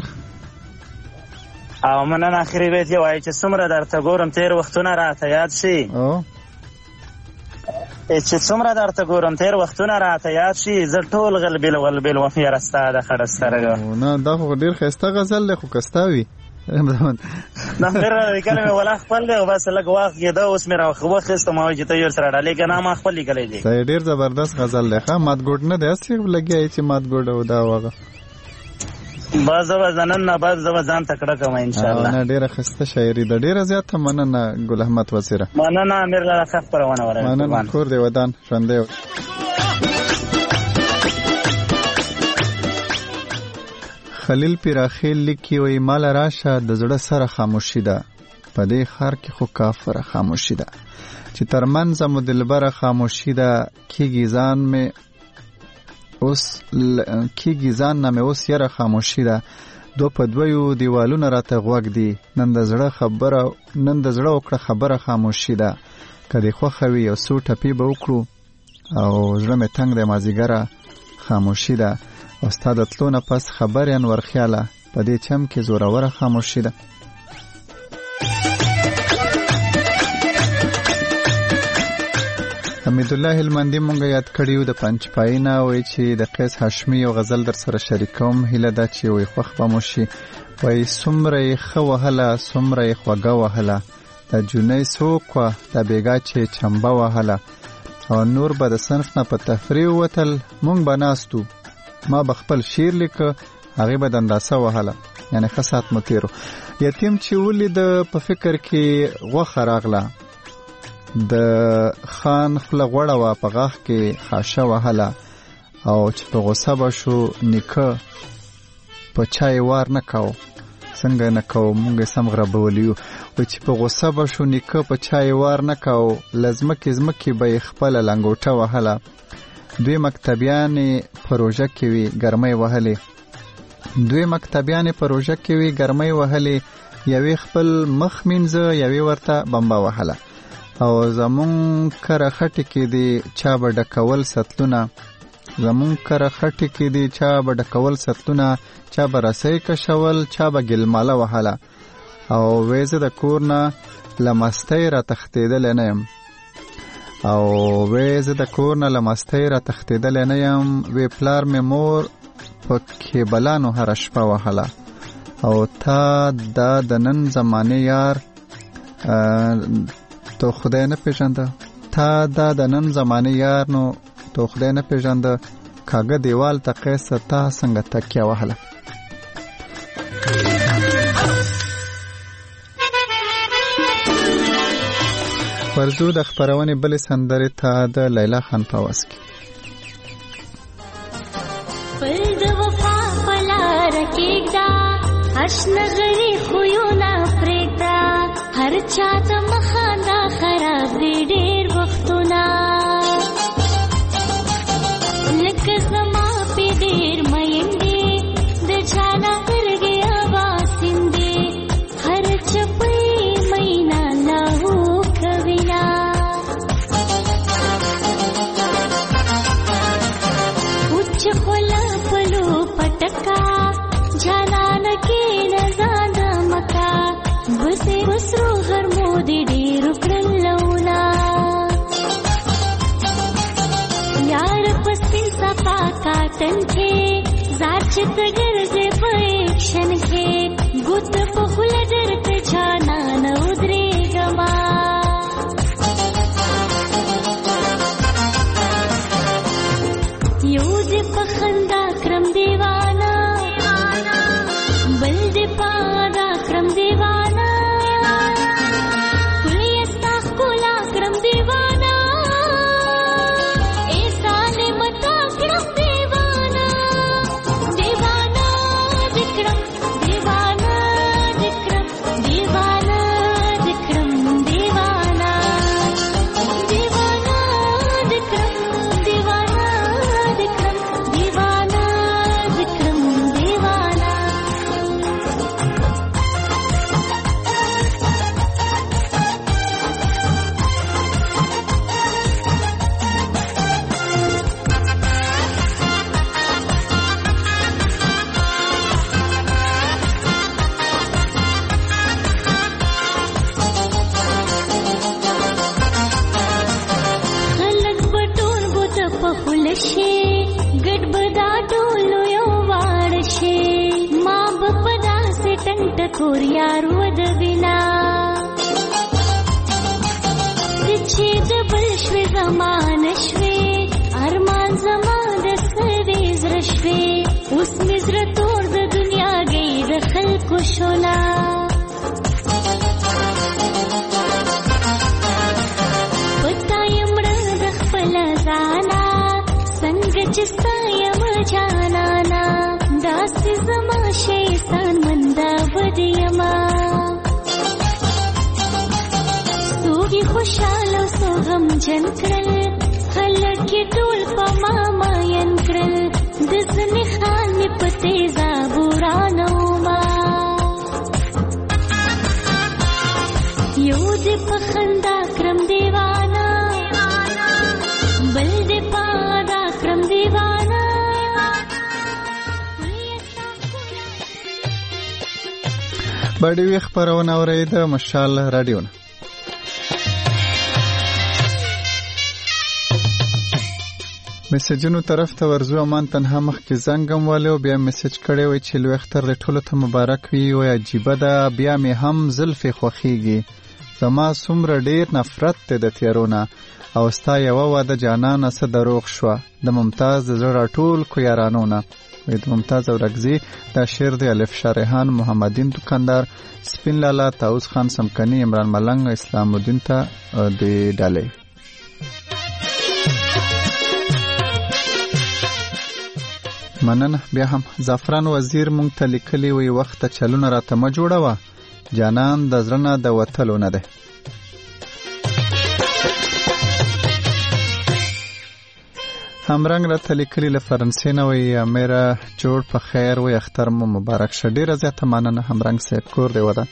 او مننه اخري بیت یې وایي چې څومره درته ګورم تېر وختونه راته یاد شي چې څومره درته ګورم تېر وختونه راته یاد شي زه ټول غلبېل غلبېل وم یاره ستا د خړه سترګه نه دا خو ډېر ښایسته غزل دی خو که ستا وي نه خیر لیکلی مې ولا خپل دی او بس لږ وخت کېده اوس مې راوخیستم او چې ته یې ورسره ډالې که نه ما خپل لیکلی دی دا ډېر زبردست غزل دی ښه ماتګوډ نه دی هسې لګیا چې ماتګوډ او دا وغه بس زه به نن نه بعد زه به ځان تکړه کوم انشاءالله نه ډېره ښایسته شاعري ده ډېره زیاته مننه ګل احمد وزیره مننه امیر لاله ښه خپرونه ولرئ مننه کور دی ودان ژوندی خلیل پیراخیل لیکي وایي ماله راشه د زړه سره خاموشي ده په دې ښار کې خو کافره خاموشي ده چې تر منځه مو دلبره خاموشي ده کېږي ځان نه مې اوس یره خاموشي ده دو په دویو دیوالونه راته غوږ دي نن د زړه وکړه خبره خاموشي ده که دې خوښه وي یو څو ټپې به وکړو او زړه مې تنګ دی مازدیګره خاموشي ده او ستا د تلو نه پس خبر ین ورخیاله په دې چم کې زوروره خاموشي ده حمیدالله هلمندي مونږ یاد کړیو د پنجپای نه وایي چې د قیس هاشمي یو غزل در سره شریکوم هیله ده چې وایي خوښ به مو شي وایي څومره یې ښه وهله څومره یې خوږه وهله د جونۍ څوک وه د بېګا چې چمبه وهله او نور به د صنف نه په تفریح ووتل مونږ به ناستو ما به خپل شعر لیکه هغې به د انداسه وهله یعنې ښه ساعت مو تېرو یتیم چې ولیده په فکر کې غوښه راغله د خان خوله غوړه وه په غاښ کې خاشه وهله او چې په غوسه به شو نیکه په چا یې وار نه کوو څنګه نه کوو مونږ یې سم غربولی یو وایي چې په غوسه به شو نیکه په چا یې وار نه کوو له ځمکې به یې خپله لنګوټه وهله دوی مکتبیانې په روژه کې وي ګرمۍ وهلې یوې خپل مخ مینځه یوې ورته بمبه وهله او زمون کره خټې کې دی چا به ډکول سطلونه چا به رسۍ کشول چا به ګلماله وهله او وې زه د کور نه له مستۍ را تښتېدلی نه یم وې پلار مې مور په کیبلانو هره شپه وهله او تا دا د نن زمانې یار تو خدای نه پیژنده نو تو خدای نه پیژنده کاغه دیوال ته قیس تا څنګه تکیه وهله ورځو د خپرونې بلې سندرې ته د لیلا خان په آواز کې پر د وفا په لاره کېږده اشنغري خویونه پرېږده هر چا ته مخانده خراب دی ډېر وختونه لکه زما پې ډېر مین دی د جانا سترګې آواسین دی هر چپۍ مینا لاهو کوینا اوچ خوله پلو پټکا جانان کې نزاد مکا بسې وسرو غرمو دې ډېر کړل لونا یار پسې صفا کاټن کې ځاچ تګرځې په ایکشن کې ګوت په خوله درته جانان ودرېږما یو دې په خندا کرم دیوانا بل دې په ادا کرم دیوانا کلیستا ښکلا کرم دیوانا ای سالمتا کرم دیوانا دیوانا دکرم دیوانا دکرم دیوانا دا ټول یو وار شي ما بپدا سے ټنګ ټکور یار ود بنا چې د بل شوي زمان شوي ارمان زما د سوي زړه شوي اوس مې زړه تور د دنیا گئی د خلکو شولا پتا یم مړه د خپل ځانا څنګه چې ستا یم جانانا داسې زما شیطان منده بدیما سوګي خوشاله سو غم جن کړل خلک ټول په ما ماین کړل د زنې خان می پته زابورانو ما یو دې په خندا کرم دیوانا بل دې پادا کرم دیوانا باډي خبرونه اورید مشال رادیو میسجونو طرف ته ورزو امان تنها مخ کې زنګم والو بیا میسج کړي وي چې لوی اختر د ټولو ته مبارک وي او عجیب ده بیا مې هم زلفې خوخيږي زما څومره ډیر نفرت ته د تیرونه او ستا یو واده جانانه څه دروغ شو د ممتاز د زړه ټول کو یارانونه وې د ممتاز اورګزي دا شعر د الف شارحان محمدین دکاندار سپین لالا تاوس خان سمکنی عمران ملنګ اسلام الدین ته د ډالې مننه بیا هم زعفران وزیر مونږ ته لیکلی وي وخت چلونه راته ما جوړوه جانان د زړه د وتلو نه ده همرنګ راته لیکلی له فرانسې نه وي امیره جوړ په خیر وي اختر مو مبارک شه ډیره زیاته مننه همرنګ صاحب کور دی ودا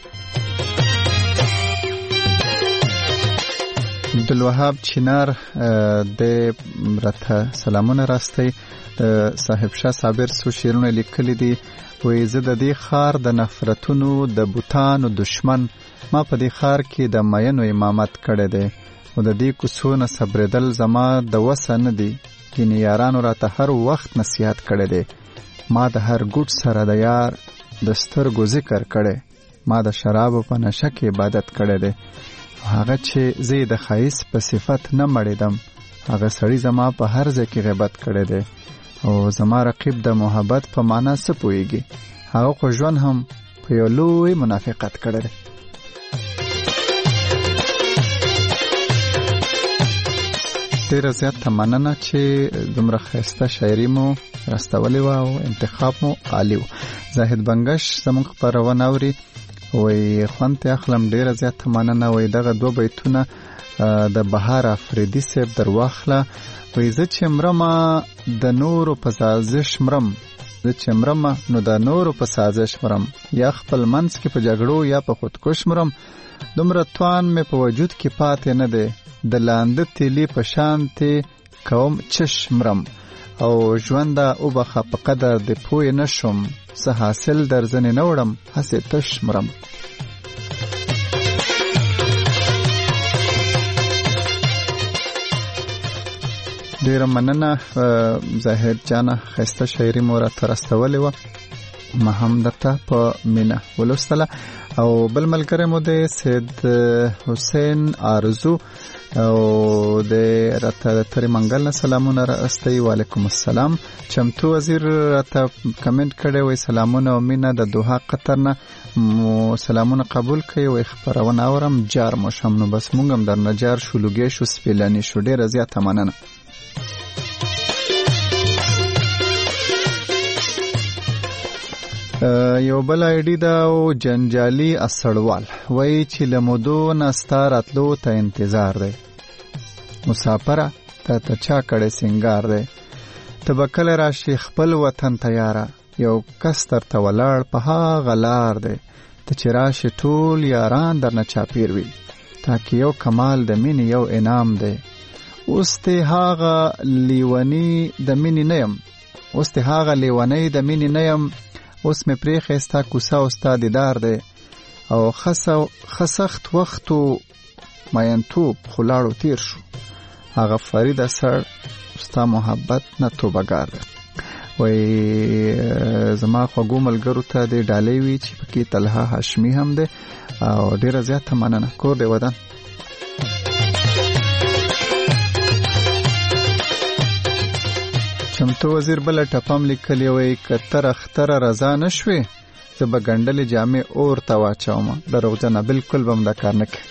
عبدالوهاب چینار د راته سلامونه راستي صاحب شاه صابر سو شیرونه لیکلي دي وې زه د دې خار د نفرتونو د بوتانو دشمن ما په دې خار کې د ماینو امامت کړی دی او د دې کوڅو نه صبرېدل زما د وسه نه دي کینې یارانو راته هر وخت نصیحت کړی دی ما د هر ګوټ سره د یار د سترګو ذکر کړی ما د شرابو په نشه کې عبادت کړی دی هغه چې زه د ښایست په صفت نه مړېدم هغه سړی زما په هر ځای کې غیبت کړی دی او زما رقیب د محبت په معنا څه پوهیږي هغه خو ژوند هم په یو لوی منافقت کړی دی ډېره زیاته مننه چې دومره ښایسته شاعري مو راستولې وه او انتخاب مو عالي و زاهد بنګش زموږ خپرونه اوري وی خوند ته اخلم ډیره زیاته مننه وی دغه دو بیتونه د بهار افریدي صاحب درواخله وی زه چې مرمه د نورو په سازش مرم زه چې مرمه نو د نورو په سازش مرم یا خپل منځ کې په جګړو یا په خودکش مرم دومره توان مې په وجود کې پاتې نه دی د لاندې تیلی په شانتې کوم چش مرم او ژوند او بخه په قدر د پوی نشم سه حاصل در زنه نوړم هسه تش مرم ډیر مننه زاهد جانا خسته شاعري مور ترستولې و ما هم درته په مینا ولوستله او بل ملګری مو د سید حسین آرزو او د راته تر منګل سلامونه راستي وعلیکم السلام چمتو وزیر راته کمنټ کړي وي سلامونه او مینا د دوحه قطر نه سلامونه قبول کړي وي خبرونه اورم جار مو شم نو بس مونږ هم در نجار شولوګي شو سپیلانی شو ډیره زیاته مننه یو بل ایډی دا او جنجالي اسړوال وای چې لمودو نستاراتلو ته انتظار دی مسافره ته چا کړه سنگار دی تبکل راشي خپل وطن تیاره یو کس تر تولړ په ها غلار دی ته چې راشي ټول یاران درنه چاپیر وي تاکي یو کمال د مين یو انعام دی اوس ته هاغه لیونی د مين نه يم اوس ته هاغه لیونی د مين نه يم اوس مې پرې خستا کوسا استاد دیدار دی او خسخت وختو ماینتوب خلاړو تیر شو هغه فرید سر ستا محبت نه توبګار دی وای زما خوږو ملګرو ته د ډالۍ وی چې پکې طلحه هاشمي هم ده او ډیره زیاته مننه. کور دی ودان. چمتو وزیر بل ټپم لیکلی وای کتر اختر رضا نشوي زه به ګنډلې جامې اور ته واچوم. دروغجنه بالکل به هم دا کار نه کوي.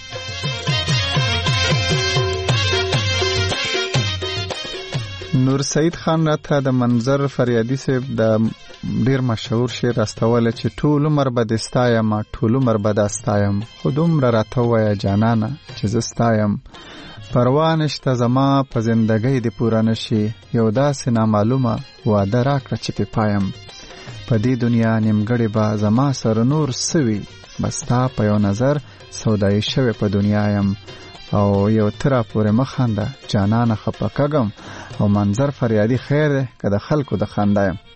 نور سعید خان راته د منظر فریادي صاحب د ډیر مشهور شعر راستوله چې ټول عمر به دې ستایم ټول عمر به دا ستایم خو دومره راته ووایه جانانه چې زه ستایم پروا نشته زما په زندګۍ دې پوره نشي یو داسې نامعلومه واده راکړه چې پې پایم په دې دنیا نیمګړې به زما سره نور سوي بس تا په یو نظر سودایي شوې په دنیا یم او یو تره پورې مخانده جانانه خفه کږم او منظر فریادي خیر ده که د خلکو د خنده یم.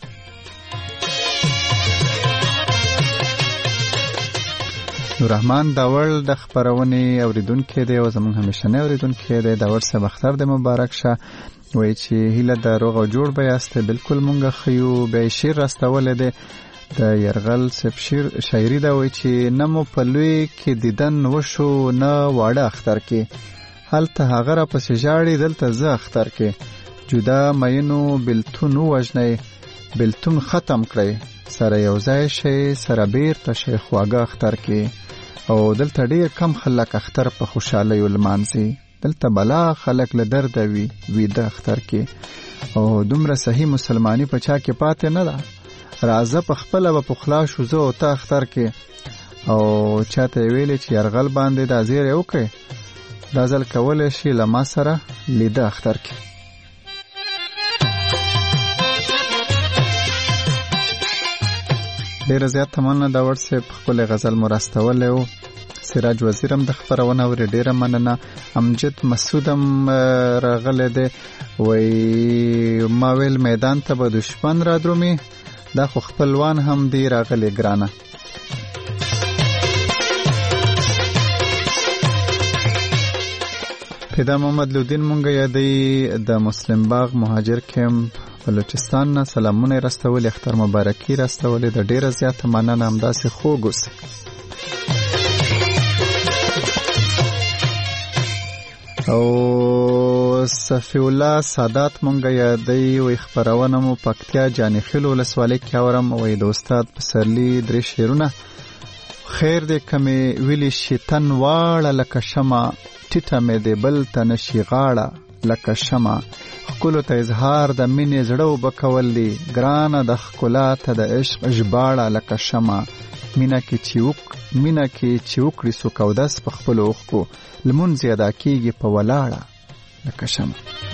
نوررحمان داول د خپرونې اوریدونکی دی او زموږ همیشنی اوریدونکی دی. داول صاحب اختر د مبارک شه. وایي چې هیله د روغ او جوړ به یاست. بالکل مونږ خیو. بیا شعر راستولی دی د یرغل صاحب شاعري ده. وایي چې نه مو په لوی کې دیدن وشو نه واړه اختر کې هلته هغه را پسې ژاړي دلته زه اختر کې جدا مینو بلتون ووژنئ بلتون ختم کړئ سره یو ځای شئ سره بیرته شئ خواږه اختر کې او دلته ډیر کم خلک اختر په خوشحالیو لمانځي دلته بلا خلک له درده وي ویده اختر کې او دومره صحیح مسلمانی په چا کې پاتې نه ده. راځه په خپله به پخلا شو زه او ته اختر کې او چاته یې ویلې چې یرغل باندې دا زیری وکړئ دا ځل کولی شي له ما سره لیده اختر کې. ډیره زیاته مننه دا وټساپ خپل غزل مرستولی و. سراج وزیرم د خپرونه اوري ډیره مننه. امجد مسعودم راغلی دی وای ما ویل میدان ته به دشمن را درومي دا خو خپلوان هم دی راغلی ګرانه. پیدا محمد لودین مونږ یادی د مسلم باغ مهاجر کیمپ بلوچستان نه سلامونه راستول اختر مبارکي راستول د ډیره زیاته مننه. همداسې خوږ اوسئ. او صفی الله سادات مونږ یادی وي خبرونه مو پکتیا جانې خیل ولسوالۍ کې اورم وي د استاد پسرلی درې شعرونه خیر دې کمې ویلي شیطان واړه لکه شمع ټیټه مې دې بل ته نشي غاړه لکه شمع ښکلو ته اظهار د مینې زړه اوبه کول دي ګرانه د ښکلا ته د عشق ژباړه لکه شمع مینه کې چې وکړي څوک اودس په خپلو اوښکو لمونځ یې ادا کېږي په ولاړه لکه شمع.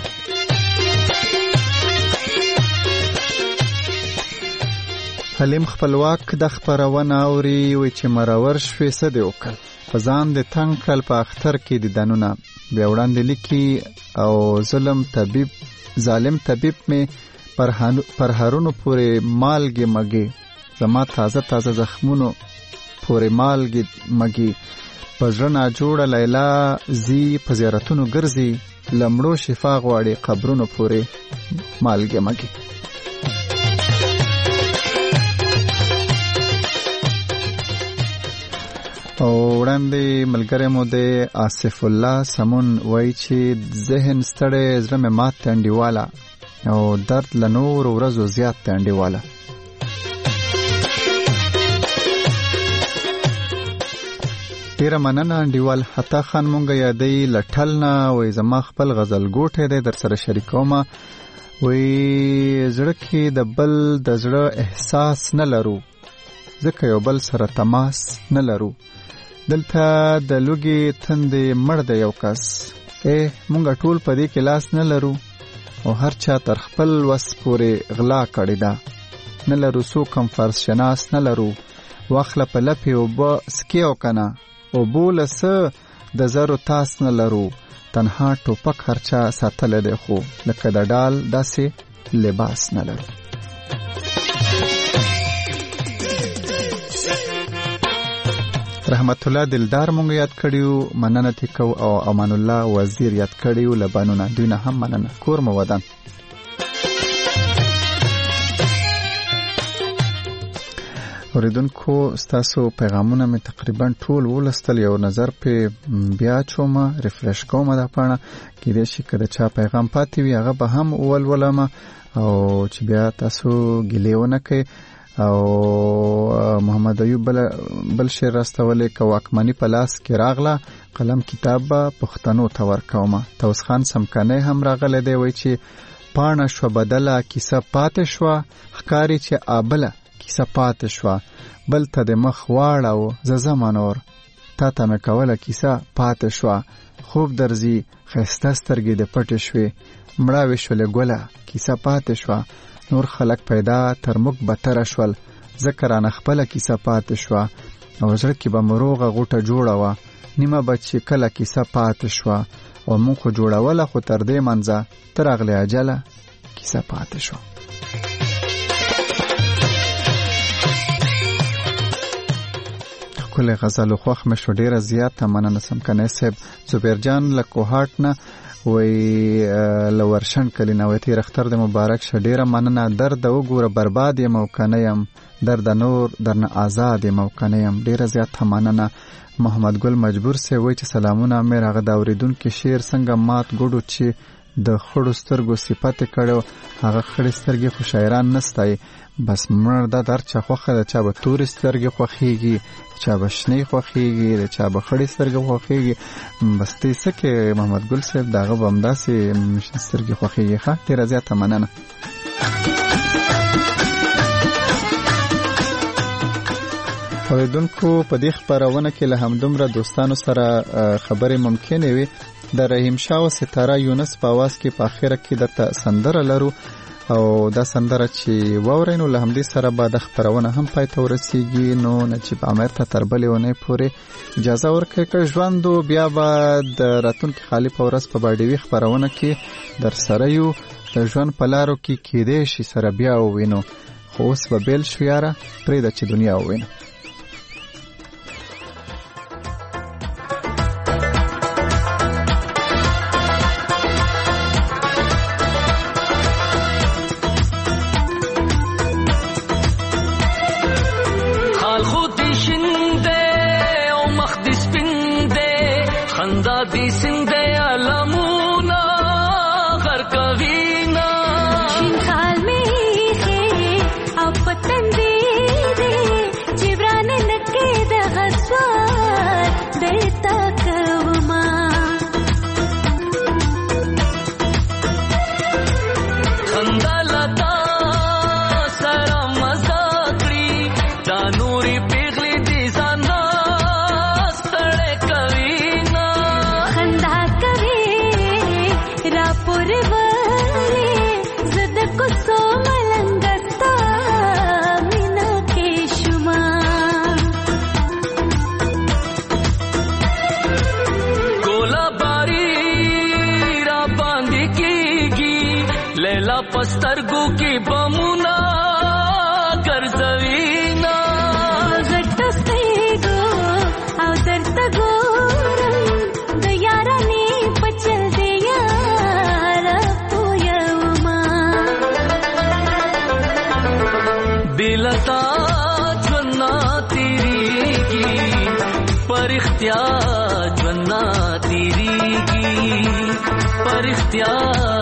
حلیم خپلواک د خپرونه اوري وایي چې مرور شوې څه دې وکړل په ځان دې تنګ کړل په اختر کې دیدنونه بیا وړاندې لیکي او ظالم طبیب مې پر هرونو پورې مالګې مګې زما تازه تازه زخمونو پورې مالګې مګې په زړه ناجوړه لیلا زی په زیارتونو ګرځي لمړو شفا غواړي قبرونو پورې مالګې مګې. او وړاندې ملګری مو د آصف الله سمون وایي چې ذهن ستړی زړه مې مات دی انډیواله او درد له نورو ورځو زیات دی انډیواله. ډیره مننه انډیوال. حتی خان مونږ یادی لټل نه وایي زما خپل غزل ګوټی دی در سره شریکومه وایي زړه کې د بل د زړه احساس نه لرو ځکه یو بل سره تماس نه لرو دلته د لوګي تندې مړ دی یو کس مونږ ټول په دې کې لاس نه لرو او هر چا تر خپل وس پورې غلا کړې ده نه لرو څوک هم فرض شناس نه لرو واخله په لپې اوبه سکې او کنه اوبو له څه د زرو تاس نه لرو تنها ټوپک هر چا ساتلی دی خو لکه د ډال داسې لباس نه لرو. رحمت الله دلدار مونږ یاد کړیو مننه تکو او امان الله وزیر یاد کړیو لبانونه دوی نه هم مننه. کور مو ودان. اوریدونکو ستاسو پیغامونه مې تقریبا ټول ولستل. یو نظر په بیا چوم ریفرش کوم دا پاڼه کې د شي کده چا پیغام پاتې وي هغه به هم ولولم او چې بیا تاسو ګلیونه کوي. او محمد ایوب بل شعر راستولې که واکمني په لاس کې راغله قلم کتاب پښتنو ته ورکوم. توس خان سمکنه هم راغله دی وای چې پاڼه شو بدله کیسه پاتې شو ښکاری چې آبله کیسه پاتې شو بل ته د مخ واړو ز زمانور تا ته مې کوله کیسه پاتې شو خوب درځي خسته سترګې د پټې شوې مړاوې شولې ګوله کیسه پاتې شو نور خلق پیدا تر موږ بتره شول ذکر ان خپل کیسه پاتې شو او زړه کې به مروغه غوټه جوړه و نیمه بچی کله کیسه پاتې شو او موږ خو جوړوله خو تر دې منځه تر اغلی اجله کیسه پاتې شو. کله غزل خوخ مې شو ډیره زیاته مننه سمکنه صاحب. زبیر جان لکوهات نه وی لورشن کلی نوتی رختر د مبارک ش ډیره مننه. درد وګوره برباد یم او کنه یم درد نور درنه آزاد یم او کنه یم ډیره زیاته مننه. محمد ګل مجبور سي وای چې سلامونه مې راغ دا اوریدونکو شعر څنګه مات ګډو چې د خړو سترګو صفات کړو هغه خړې سترګې خو شاعران نستای بس مړ د درچا خوخه د چا به تور سترګې خوخيږي چا به شنې خوخيږي د چا به خړې سترګې خوخيږي بس دې سکه محمد ګل صاحب داغه بمداسي سترګې خوخيږي ښه ډیر زیاته مننه. اوریدونکو په دې خبرونه کې له همدومره دوستانو سره خبرې ممکنه وي. د رحیم شاه او ستاره یونس په आवाज کې په اخره کې د سندره لرو او دا سندره چې وورینو له همدې سره به د خبرونه هم پای ته ورسیږي. نو نجیب عامر ته تربلې ونه پورې اجازه ورکړئ که ژوندو بیا به د راتلونکي خالی په ورځ په باډیوي خبرونه کې در سره یو د ژوند په لارو کې کېدې شي سره بیا ووینو خو اوس به بیل شو یاره پرېږده چې دنیا ووینو. پسترګو کې بمونا ګرځوینا زټستېګو او درتګو د یارانې پچل دی یار پویما بلتا جنا تیریږي پرختیا جنا تیریږي پرختیا